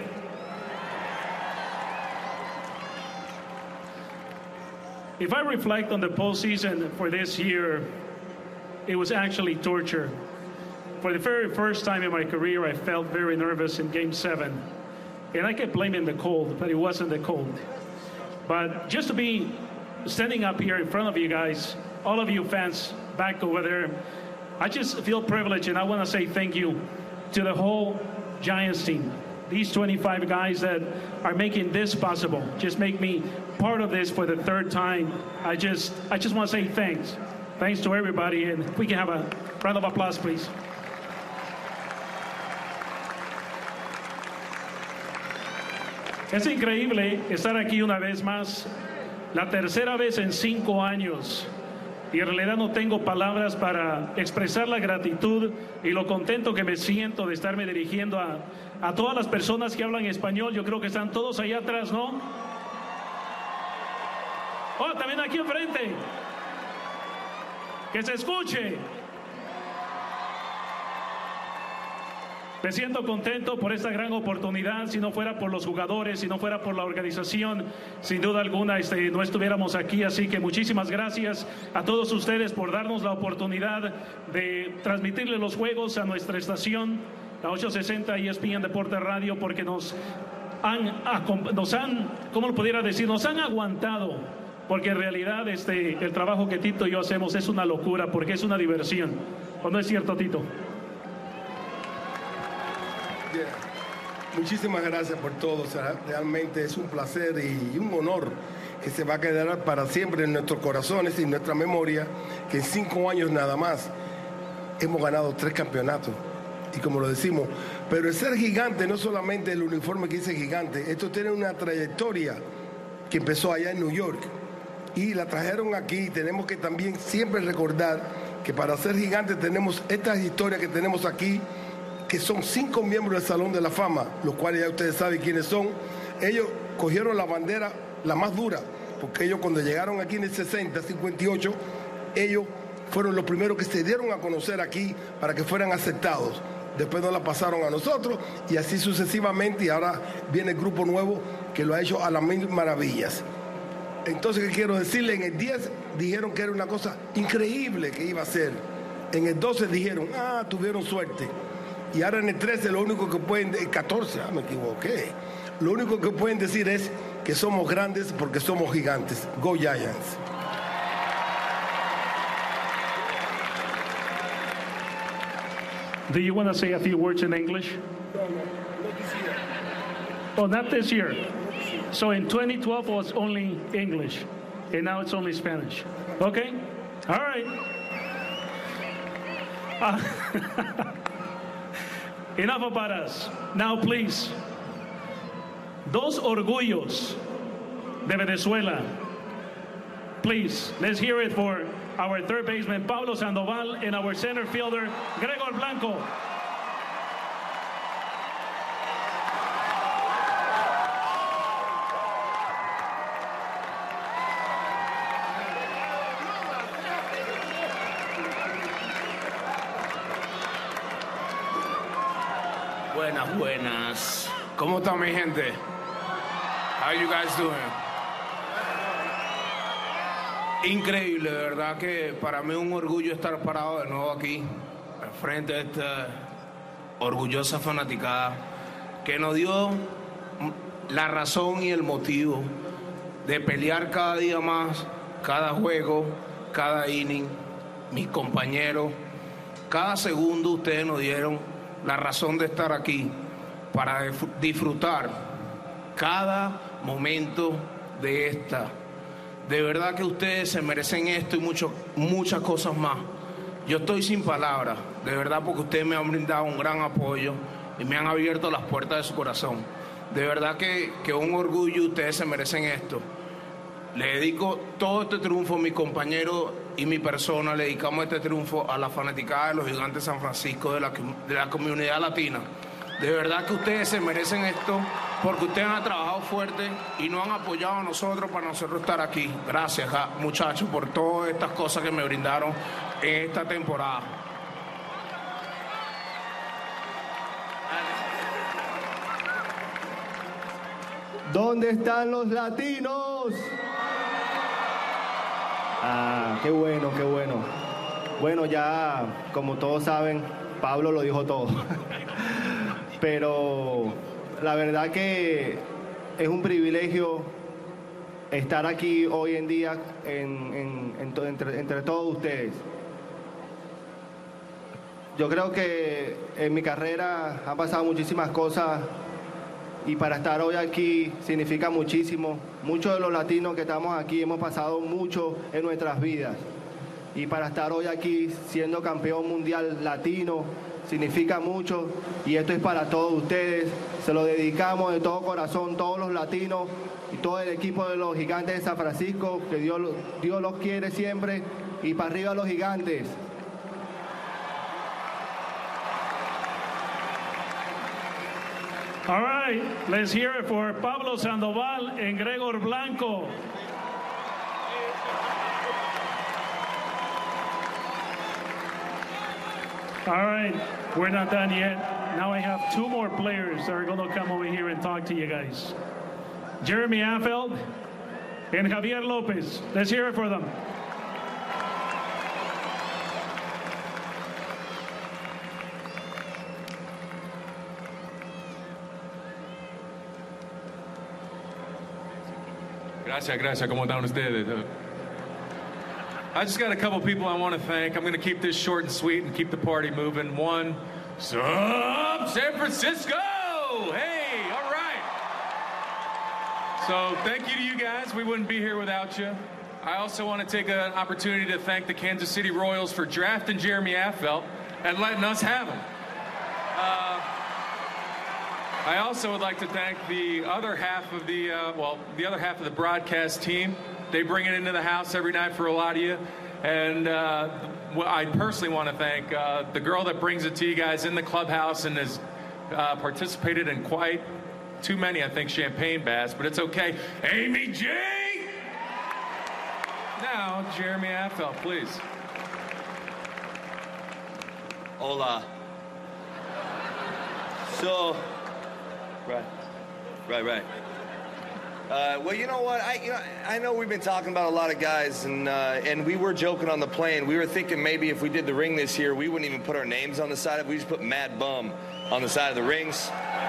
If I reflect on the postseason for this year, it was actually torture. For the very first time in my career, I felt very nervous in Game 7. And I kept blaming the cold, but it wasn't the cold. But just to be standing up here in front of you guys, all of you fans back over there, I just feel privileged, and I want to say thank you to the whole Giants team. These 25 guys that are making this possible, just make me part of this for the 3rd time. I just want to say thanks. Thanks to everybody, and if we can have a round of applause, please. Es increíble estar aquí una vez más, la tercera vez en 5 años. Y en realidad no tengo palabras para expresar la gratitud y lo contento que me siento de estarme dirigiendo a todas las personas que hablan español. Yo creo que están todos allá atrás, ¿no? Oh, también aquí enfrente. Que se escuche. Me siento contento por esta gran oportunidad. Si no fuera por los jugadores, si no fuera por la organización, sin duda alguna no estuviéramos aquí. Así que muchísimas gracias a todos ustedes por darnos la oportunidad de transmitirle los juegos a nuestra estación, la 860 ESPN Deporte Radio, porque nos han, ¿cómo lo pudiera decir? Nos han aguantado. Porque en realidad el trabajo que Tito y yo hacemos es una locura, porque es una diversión. ¿O no es cierto, Tito? Yeah. Muchísimas gracias por todo. O sea, realmente es un placer y un honor que se va a quedar para siempre en nuestros corazones y en nuestra memoria, que en 5 años nada más hemos ganado 3 campeonatos. Y como lo decimos, pero el ser gigante no solamente el uniforme que dice gigante, esto tiene una trayectoria que empezó allá en New York y la trajeron aquí. Tenemos que también siempre recordar que para ser gigante tenemos estas historias que tenemos aquí, que son 5 miembros del Salón de la Fama, los cuales ya ustedes saben quiénes son. Ellos cogieron la bandera, la más dura, porque ellos cuando llegaron aquí en el 60, 58, ellos fueron los primeros que se dieron a conocer aquí para que fueran aceptados. Después nos la pasaron a nosotros y así sucesivamente, y ahora viene el grupo nuevo que lo ha hecho a las mil maravillas. Entonces, ¿qué quiero decirle? En el 10 dijeron que era una cosa increíble que iba a ser. En el 12 dijeron, tuvieron suerte. Y ahora en el 13 lo único que pueden, el 14, me equivoqué. Lo único que pueden decir es que somos grandes porque somos gigantes. Go Giants. Do you want to say a few words in English? No, not this year. Oh, not this year. So in 2012 was only English, and now it's only Spanish. Okay? All right. Enough about us. Now, please. 2 orgullos de Venezuela. Please, let's hear it for our third baseman, Pablo Sandoval, and our center fielder, Gregor Blanco. Buenas. ¿Cómo está mi gente? How you guys doing? Increíble, de verdad que para mí es un orgullo estar parado de nuevo aquí, frente a esta orgullosa fanaticada que nos dio la razón y el motivo de pelear cada día más cada juego, cada inning, mis compañeros, cada segundo ustedes nos dieron la razón de estar aquí para disfrutar cada momento de esta. De verdad que ustedes se merecen esto y muchas cosas más. Yo estoy sin palabras, de verdad, porque ustedes me han brindado un gran apoyo y me han abierto las puertas de su corazón. De verdad que un orgullo, ustedes se merecen esto. Le dedico todo este triunfo a mis compañeros y mi persona, le dedicamos este triunfo a la fanaticada de los Gigantes de San Francisco, de la comunidad latina. De verdad que ustedes se merecen esto porque ustedes han trabajado fuerte y nos han apoyado a nosotros para nosotros estar aquí. Gracias, muchachos, por todas estas cosas que me brindaron en esta temporada. ¿Dónde están los latinos? Ah, qué bueno, qué bueno. Bueno, ya, como todos saben, Pablo lo dijo todo. Pero la verdad que es un privilegio estar aquí hoy en día entre todos ustedes. Yo creo que en mi carrera han pasado muchísimas cosas y para estar hoy aquí significa muchísimo. Muchos de los latinos que estamos aquí hemos pasado mucho en nuestras vidas. Y para estar hoy aquí siendo campeón mundial latino significa mucho. Y esto es para todos ustedes. Se lo dedicamos de todo corazón, todos los latinos y todo el equipo de los Gigantes de San Francisco. Que Dios los quiere siempre. Y para arriba los Gigantes. All right, let's hear it for Pablo Sandoval and Gregor Blanco. All right, we're not done yet. Now I have two more players that are going to come over here and talk to you guys. Jeremy Affeldt and Javier Lopez. Let's hear it for them. Gracias, ¿cómo están ustedes? I just got a couple people I want to thank. I'm going to keep this short and sweet and keep the party moving. One, sup, San Francisco! Hey, all right. So thank you to you guys. We wouldn't be here without you. I also want to take an opportunity to thank the Kansas City Royals for drafting Jeremy Affeldt and letting us have him. I also would like to thank the other half of the other half of the broadcast team. They bring it into the house every night for a lot of you. And I personally want to thank the girl that brings it to you guys in the clubhouse and has participated in quite too many, I think, champagne baths, but it's okay. Amy G! Now, Jeremy Affeldt, please. Hola. So... Right. Well, you know what? I know we've been talking about a lot of guys, and we were joking on the plane. We were thinking maybe if we did the ring this year, we wouldn't even put our names on the side of it. We just put Mad Bum on the side of the rings.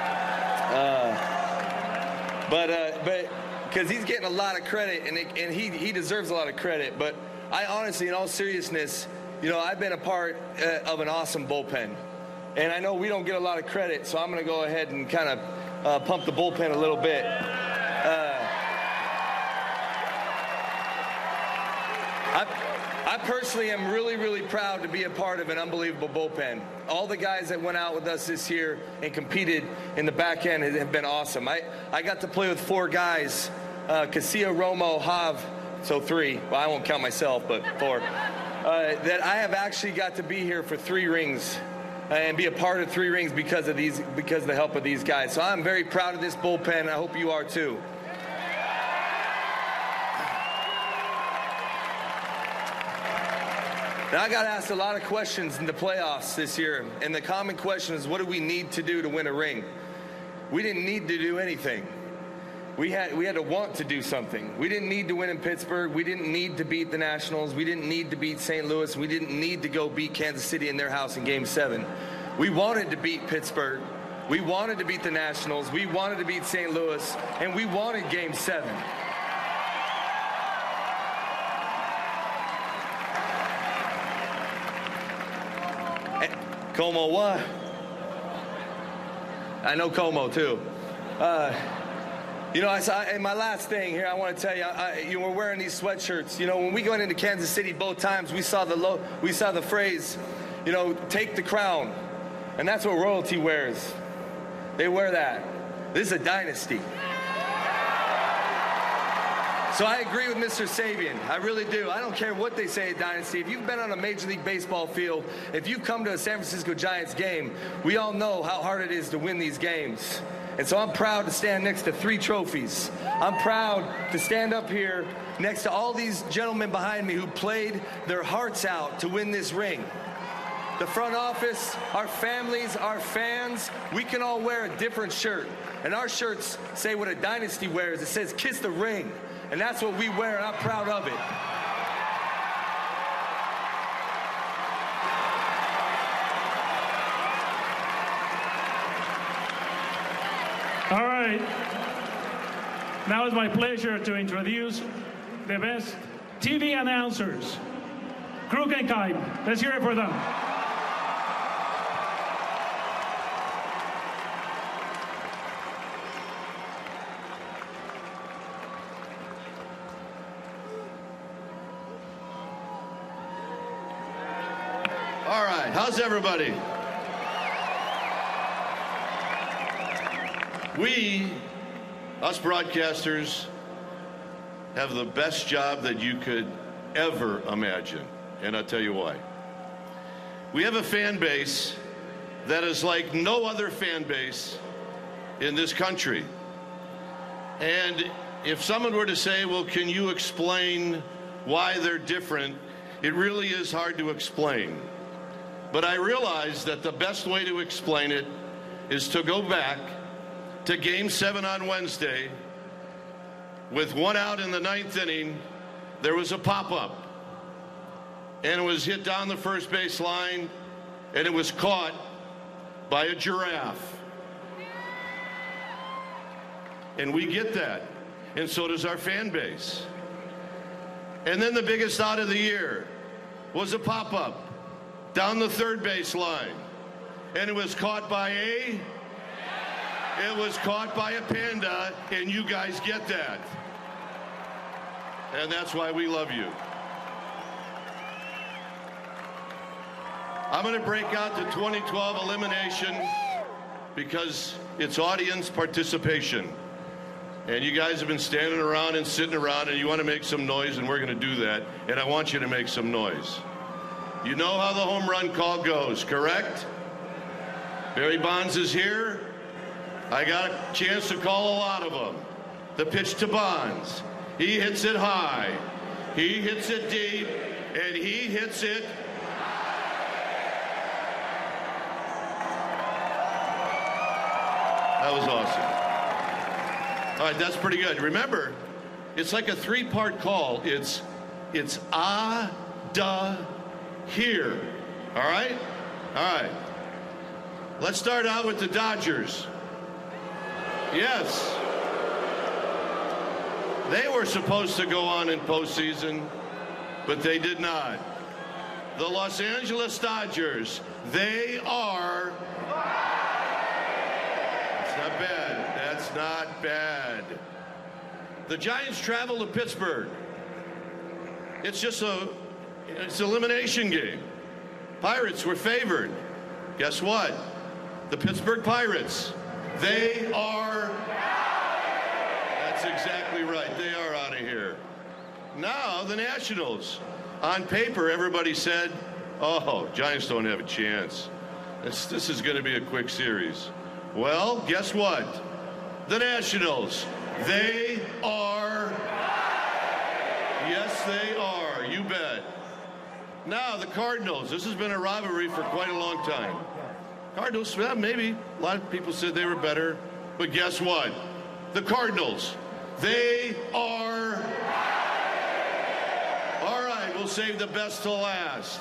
But because he's getting a lot of credit, and he deserves a lot of credit. But I honestly, in all seriousness, I've been a part of an awesome bullpen. And I know we don't get a lot of credit, so I'm going to go ahead and kind of pump the bullpen a little bit. I personally am really, really proud to be a part of an unbelievable bullpen. All the guys that went out with us this year and competed in the back end have been awesome. I got to play with 4 guys, Casilla, Romo, Hav, so 3. Well, I won't count myself, but 4. That I have actually got to be here for 3 rings. And be a part of 3 rings because of the help of these guys. So I'm very proud of this bullpen. I hope you are too. Now I got asked a lot of questions in the playoffs this year, and the common question is, what do we need to do to win a ring? We didn't need to do anything. We had to want to do something. We didn't need to win in Pittsburgh. We didn't need to beat the Nationals. We didn't need to beat St. Louis. We didn't need to go beat Kansas City in their house in Game 7. We wanted to beat Pittsburgh. We wanted to beat the Nationals. We wanted to beat St. Louis. And we wanted Game 7. Como what? I know Como too. You know, and my last thing here, I want to tell you, you were wearing these sweatshirts. You know, when we went into Kansas City both times, we saw the phrase, you know, take the crown, and that's what royalty wears. They wear that. This is a dynasty. So I agree with Mr. Sabian. I really do. I don't care what they say at Dynasty. If you've been on a Major League Baseball field, if you've come to a San Francisco Giants game, we all know how hard it is to win these games. And so I'm proud to stand next to 3 trophies. I'm proud to stand up here next to all these gentlemen behind me who played their hearts out to win this ring. The front office, our families, our fans, we can all wear a different shirt. And our shirts say what a dynasty wears. It says, kiss the ring. And that's what we wear, and I'm proud of it. All right. Now it's my pleasure to introduce the best TV announcers. Kruk and Keim. Let's hear it for them. All right, how's everybody? We, us broadcasters, have the best job that you could ever imagine, and I'll tell you why. We have a fan base that is like no other fan base in this country. And if someone were to say, well, can you explain why they're different? It really is hard to explain. But I realize that the best way to explain it is to go back to Game 7 on Wednesday. With 1 out in the 9th inning, there was a pop-up. And it was hit down the first base line, and it was caught by a giraffe. And we get that. And so does our fan base. And then the biggest out of the year was a pop-up down the third base line, and it was caught by a panda, and you guys get that. And that's why we love you. I'm going to break out the 2012 elimination because it's audience participation. And you guys have been standing around and sitting around, and you want to make some noise, and we're going to do that. And I want you to make some noise. You know how the home run call goes, correct? Barry Bonds is here. I got a chance to call a lot of them. The pitch to Bonds. He hits it high. He hits it deep. And he hits it. That was awesome. All right, that's pretty good. Remember, it's like a 3-part call. It's here. All right? All right. Let's start out with the Dodgers. Yes. They were supposed to go on in postseason, but they did not. The Los Angeles Dodgers, they are... That's not bad. That's not bad. The Giants travel to Pittsburgh. It's just it's an elimination game. Pirates were favored. Guess what? The Pittsburgh Pirates, they are... That's exactly right. They are out of here. Now, the Nationals. On paper, everybody said, oh, Giants don't have a chance. This is going to be a quick series. Well, guess what? The Nationals, they are... Yes, they are. You bet. Now, the Cardinals. This has been a rivalry for quite a long time. Cardinals, well, maybe a lot of people said they were better, but guess what? The Cardinals, they are... All right, we'll save the best to last.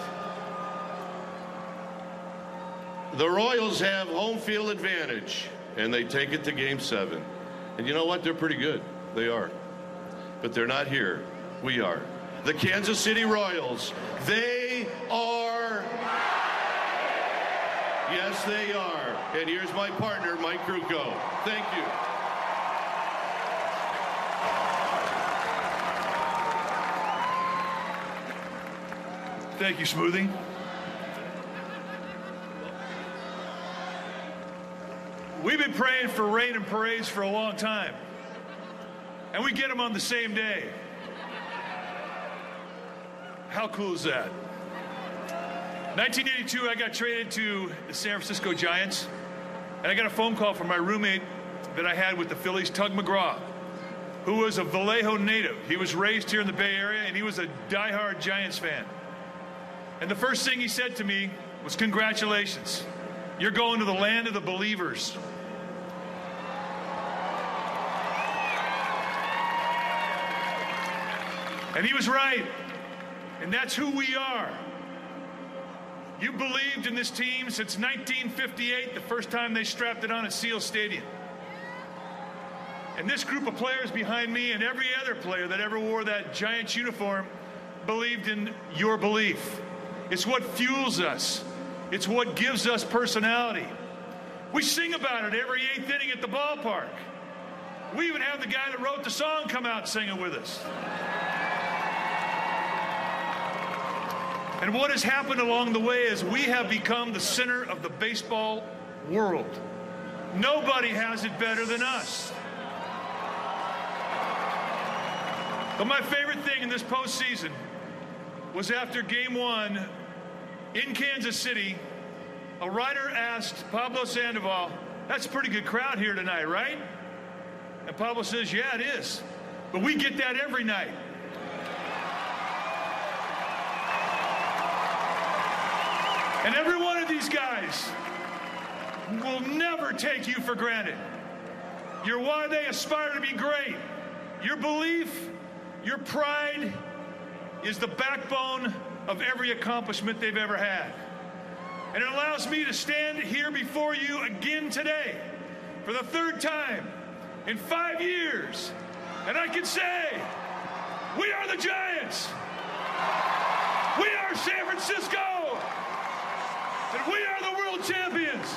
The Royals have home field advantage, and they take it to Game 7. And you know what? They're pretty good. They are. But they're not here. We are. The Kansas City Royals, they are... Yes, they are. And here's my partner, Mike Krukow. Thank you. Thank you, Smoothie. We've been praying for rain and parades for a long time, and we get them on the same day. How cool is that? 1982, I got traded to the San Francisco Giants, and I got a phone call from my roommate that I had with the Phillies, Tug McGraw, who was a Vallejo native. He was raised here in the Bay Area, and he was a diehard Giants fan. And the first thing he said to me was, "Congratulations, you're going to the land of the believers." And he was right. And that's who we are. You believed in this team since 1958, the first time they strapped it on at Seal Stadium. And this group of players behind me and every other player that ever wore that Giants uniform believed in your belief. It's what fuels us. It's what gives us personality. We sing about it every 8th inning at the ballpark. We even have the guy that wrote the song come out and sing it with us. And what has happened along the way is we have become the center of the baseball world. Nobody has it better than us. But my favorite thing in this postseason was after Game 1 in Kansas City, a writer asked Pablo Sandoval, "That's a pretty good crowd here tonight, right?" And Pablo says, "Yeah, it is. But we get that every night." And every one of these guys will never take you for granted. You're why they aspire to be great. Your belief, your pride is the backbone of every accomplishment they've ever had. And it allows me to stand here before you again today for the 3rd time in 5 years. And I can say, we are the Giants. We are San Francisco. And we are the world champions.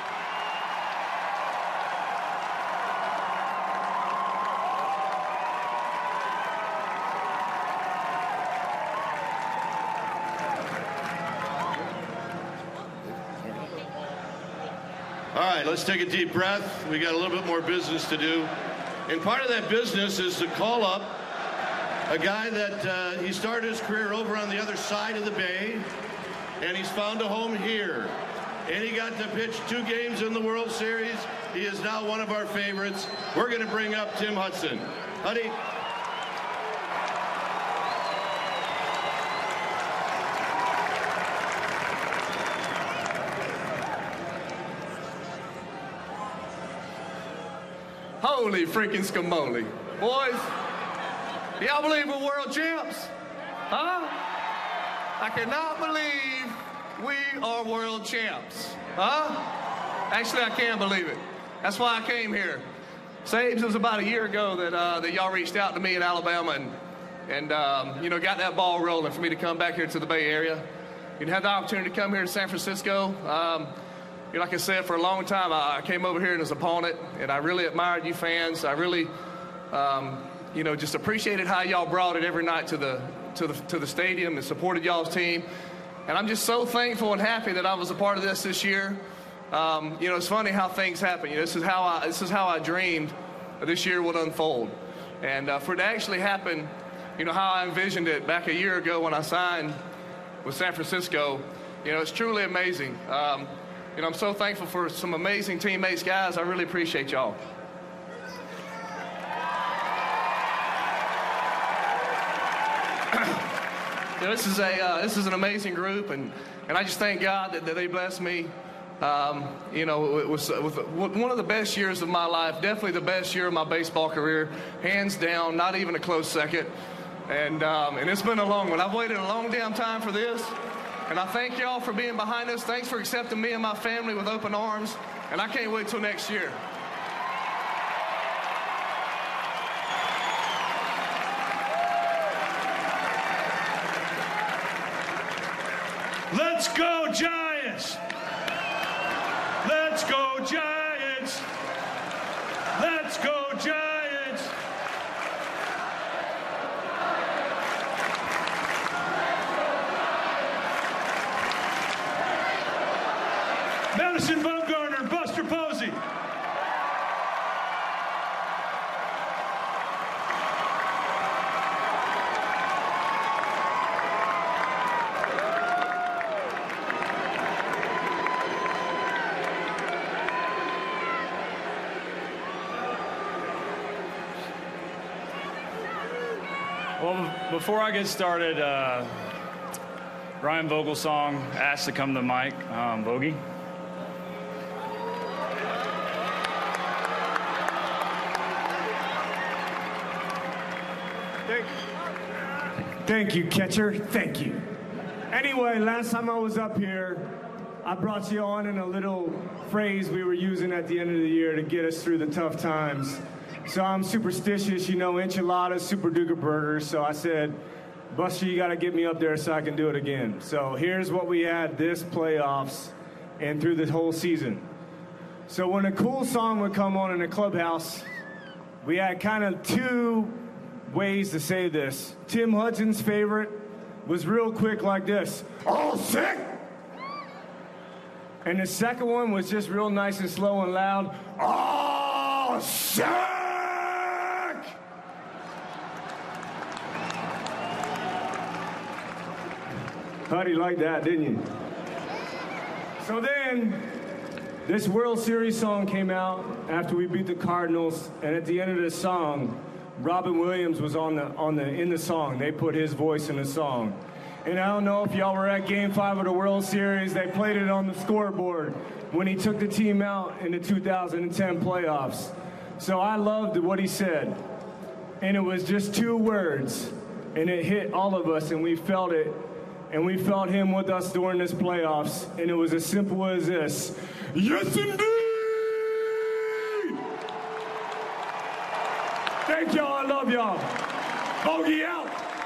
All right, let's take a deep breath. We got a little bit more business to do. And part of that business is to call up a guy that he started his career over on the other side of the Bay, and he's found a home here. And he got to pitch 2 games in the World Series. He is now one of our favorites. We're going to bring up Tim Hudson. Huddy. Holy freaking scamoli. Boys, y'all believe we're world champs? Huh? I cannot believe we are world champs. Huh? Actually, I can't believe it. That's why I came here. Sabes, it was about a year ago that y'all reached out to me in Alabama and you know, got that ball rolling for me to come back here to the Bay Area. You had the opportunity to come here to San Francisco. You know, like I said, for a long time, I came over here and was upon it, and I really admired you fans. I really, you know, just appreciated how y'all brought it every night to the stadium and supported y'all's team. And I'm just so thankful and happy that I was a part of this year. You know, it's funny how things happen. You know, this is how I dreamed this year would unfold, and for it to actually happen, you know, how I envisioned it back a year ago when I signed with San Francisco. You know, it's truly amazing. You know, I'm so thankful for some amazing teammates, guys. I really appreciate y'all. You know, this is an amazing group, and I just thank God that they blessed me. You know, with one of the best years of my life, definitely the best year of my baseball career, hands down, not even a close second. And it's been a long one. I've waited a long damn time for this. And I thank y'all for being behind us. Thanks for accepting me and my family with open arms. And I can't wait till next year. Let's go, Giants! Let's go, Giants! Let's go, Giants! Madison Bumgarner, Buster Posey. Well, before I get started, Brian Vogelsong asked to come to the mic. Bogey. Thank you, catcher. Thank you. Anyway, last time I was up here, I brought you on in a little phrase we were using at the end of the year to get us through the tough times. So I'm superstitious, you know, enchiladas, super duper burgers. So I said, Buster, you got to get me up there so I can do it again. So here's what we had this playoffs and through the whole season. So when a cool song would come on in the clubhouse, we had kind of two ways to say this. Tim Hudson's favorite was real quick like this. All sick! And the second one was just real nice and slow and loud. All sick! Huddy liked that, didn't you? So then, this World Series song came out after we beat the Cardinals, and at the end of the song, Robin Williams was in the song. They put his voice in the song. And I don't know if y'all were at Game 5 of the World Series. They played it on the scoreboard when he took the team out in the 2010 playoffs. So I loved what he said. And it was just two words. And it hit all of us, and we felt it. And we felt him with us during this playoffs. And it was as simple as this. Yes, indeed! Thank y'all. I love y'all. Bogey out.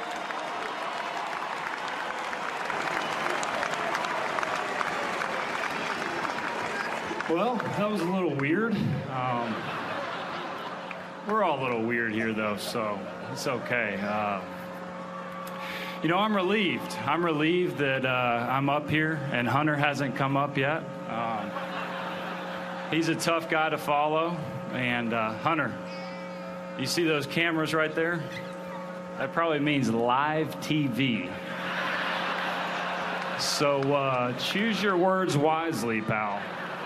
Well, that was a little weird. We're all a little weird here, though, so it's okay. You know, I'm relieved. I'm relieved that I'm up here and Hunter hasn't come up yet. He's a tough guy to follow. And Hunter, you see those cameras right there? That probably means live TV. So choose your words wisely, pal.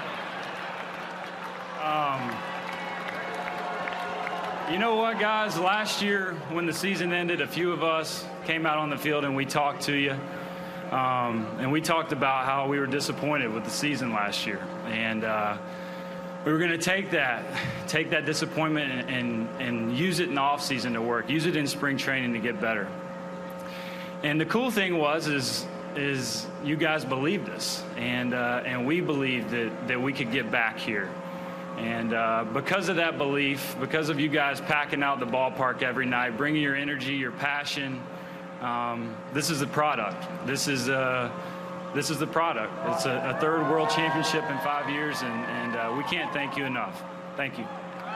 You know what, guys? Last year, when the season ended, a few of us came out on the field and we talked to you. And we talked about how we were disappointed with the season last year. And we were going to take that disappointment and use it in the offseason to work, use it in spring training to get better. And the cool thing is you guys believed us, and we believed that we could get back here. And because of that belief, because of you guys packing out the ballpark every night, bringing your energy, your passion, this is the product. This is the product. It's a third world championship in 5 years, and we can't thank you enough. Thank you.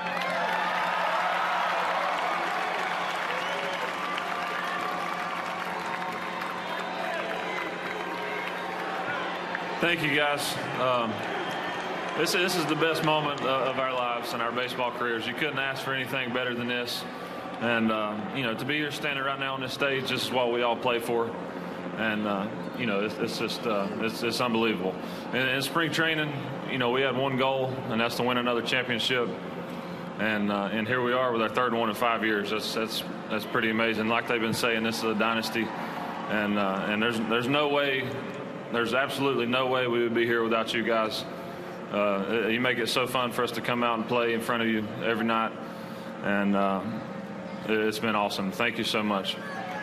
Thank you, guys. This is the best moment of our lives and our baseball careers. You couldn't ask for anything better than this. And, you know, to be here standing right now on this stage, this is what we all play for. And, you know, it's just it's unbelievable. In spring training, you know, we had one goal, and that's to win another championship. And here we are with our third one in 5 years. That's pretty amazing. Like they've been saying, this is a dynasty. And there's no way, there's absolutely no way we would be here without you guys. You make it so fun for us to come out and play in front of you every night, and it's been awesome. Thank you so much.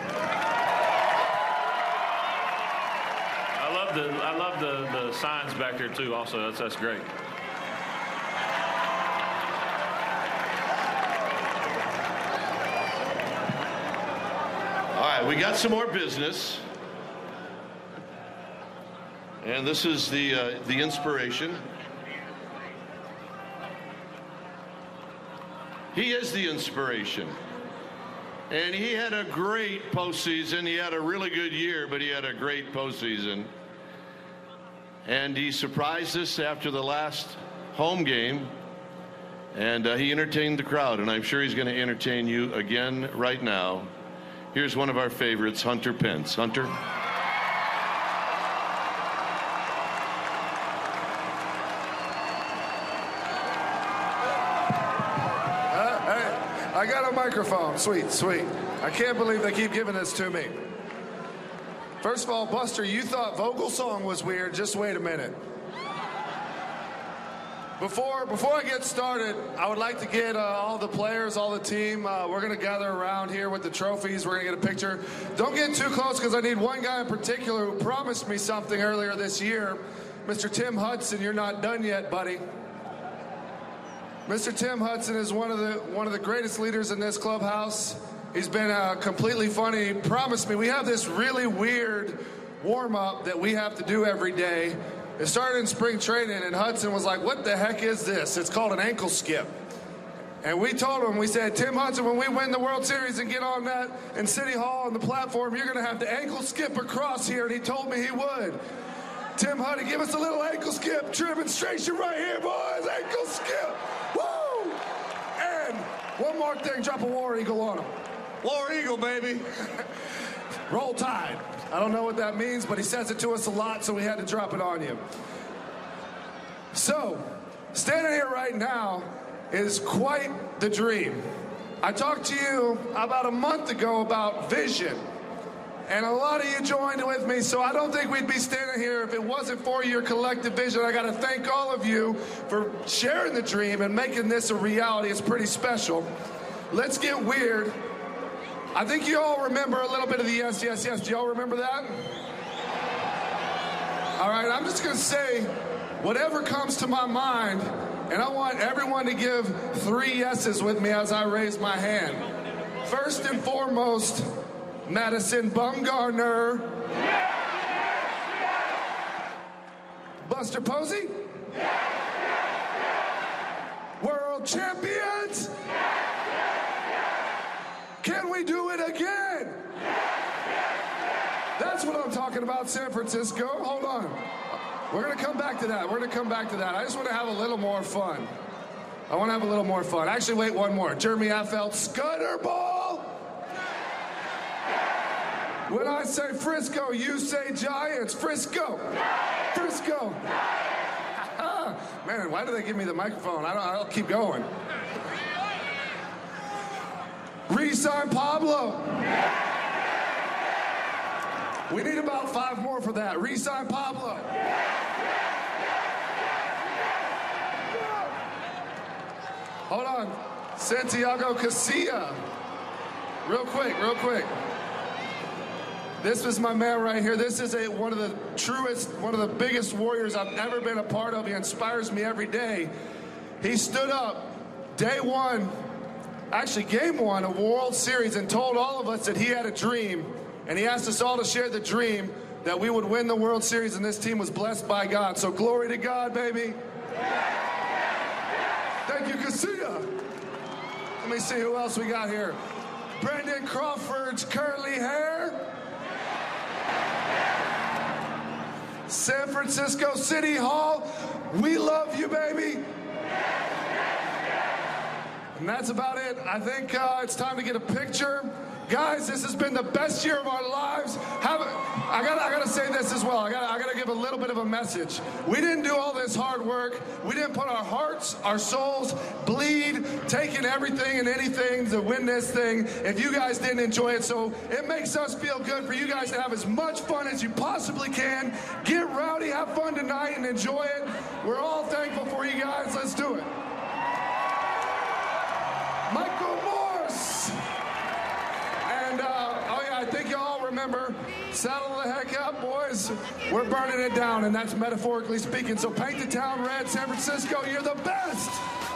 I love the signs back there too. Also, that's great. All right, we got some more business, and this is the inspiration. He is the inspiration. And he had a great postseason. He had a really good year, but he had a great postseason. And he surprised us after the last home game. And he entertained the crowd. And I'm sure he's going to entertain you again right now. Here's one of our favorites, Hunter Pence. Hunter. I got a microphone. Sweet, sweet. I can't believe they keep giving this to me. First of all, Buster, you thought Vogel's song was weird. Just wait a minute. Before I get started, I would like to get all the players, all the team. We're going to gather around here with the trophies. We're going to get a picture. Don't get too close because I need one guy in particular who promised me something earlier this year. Mr. Tim Hudson, you're not done yet, buddy. Mr. Tim Hudson is one of the greatest leaders in this clubhouse. He's been completely funny. He promised me, we have this really weird warm-up that we have to do every day. It started in spring training, and Hudson was like, what the heck is this? It's called an ankle skip. And we told him, we said, Tim Hudson, when we win the World Series and get on that in City Hall on the platform, you're going to have to ankle skip across here, and he told me he would. Tim Hudson, give us a little ankle skip demonstration right here, boys. Ankle skip. Woo! And one more thing, drop a War Eagle on him. War Eagle, baby. Roll Tide. I don't know what that means, but he says it to us a lot, so we had to drop it on you. So, standing here right now is quite the dream. I talked to you about a month ago about vision. And a lot of you joined with me, so I don't think we'd be standing here if it wasn't for your collective vision. I got to thank all of you for sharing the dream and making this a reality. It's pretty special. Let's get weird. I think you all remember a little bit of the yes, yes, yes. Do y'all remember that? All right, I'm just going to say whatever comes to my mind, and I want everyone to give 3 yeses with me as I raise my hand. First and foremost, Madison Bumgarner. Yes, yes, yes. Buster Posey. Yes, yes, yes. World champions. Yes, yes, yes. Can we do it again? Yes, yes, yes. That's what I'm talking about, San Francisco. Hold on. We're going to come back to that. We're going to come back to that. I just want to have a little more fun. I want to have a little more fun. Actually, wait, one more. Jeremy Affeldt, Scudderball. When I say Frisco, you say Giants. Frisco. Frisco. Man, why do they give me the microphone? I'll keep going. Re-sign Pablo. We need about 5 more for that. Re-sign Pablo. Hold on. Santiago Casilla. Real quick, real quick. This was my man right here. This is one of the truest, one of the biggest Warriors I've ever been a part of. He inspires me every day. He stood up day one, actually game one of World Series, and told all of us that he had a dream. And he asked us all to share the dream that we would win the World Series, and this team was blessed by God. So glory to God, baby. Thank you, Casilla. Let me see who else we got here. Brandon Crawford's curly hair. San Francisco City Hall, we love you, baby. And that's about it. I think it's time to get a picture. Guys, this has been the best year of our lives. I gotta say this as well. I gotta give a little bit of a message. We didn't do all this hard work. We didn't put our hearts, our souls, bleed, taking everything and anything to win this thing if you guys didn't enjoy it. So it makes us feel good for you guys to have as much fun as you possibly can. Get rowdy, have fun tonight, and enjoy it. We're all thankful for you guys. Let's do it. Michael Morse. And, oh yeah, I think you all remember, saddle the heck up, boys. We're burning it down, and that's metaphorically speaking. So paint the town red, San Francisco, you're the best.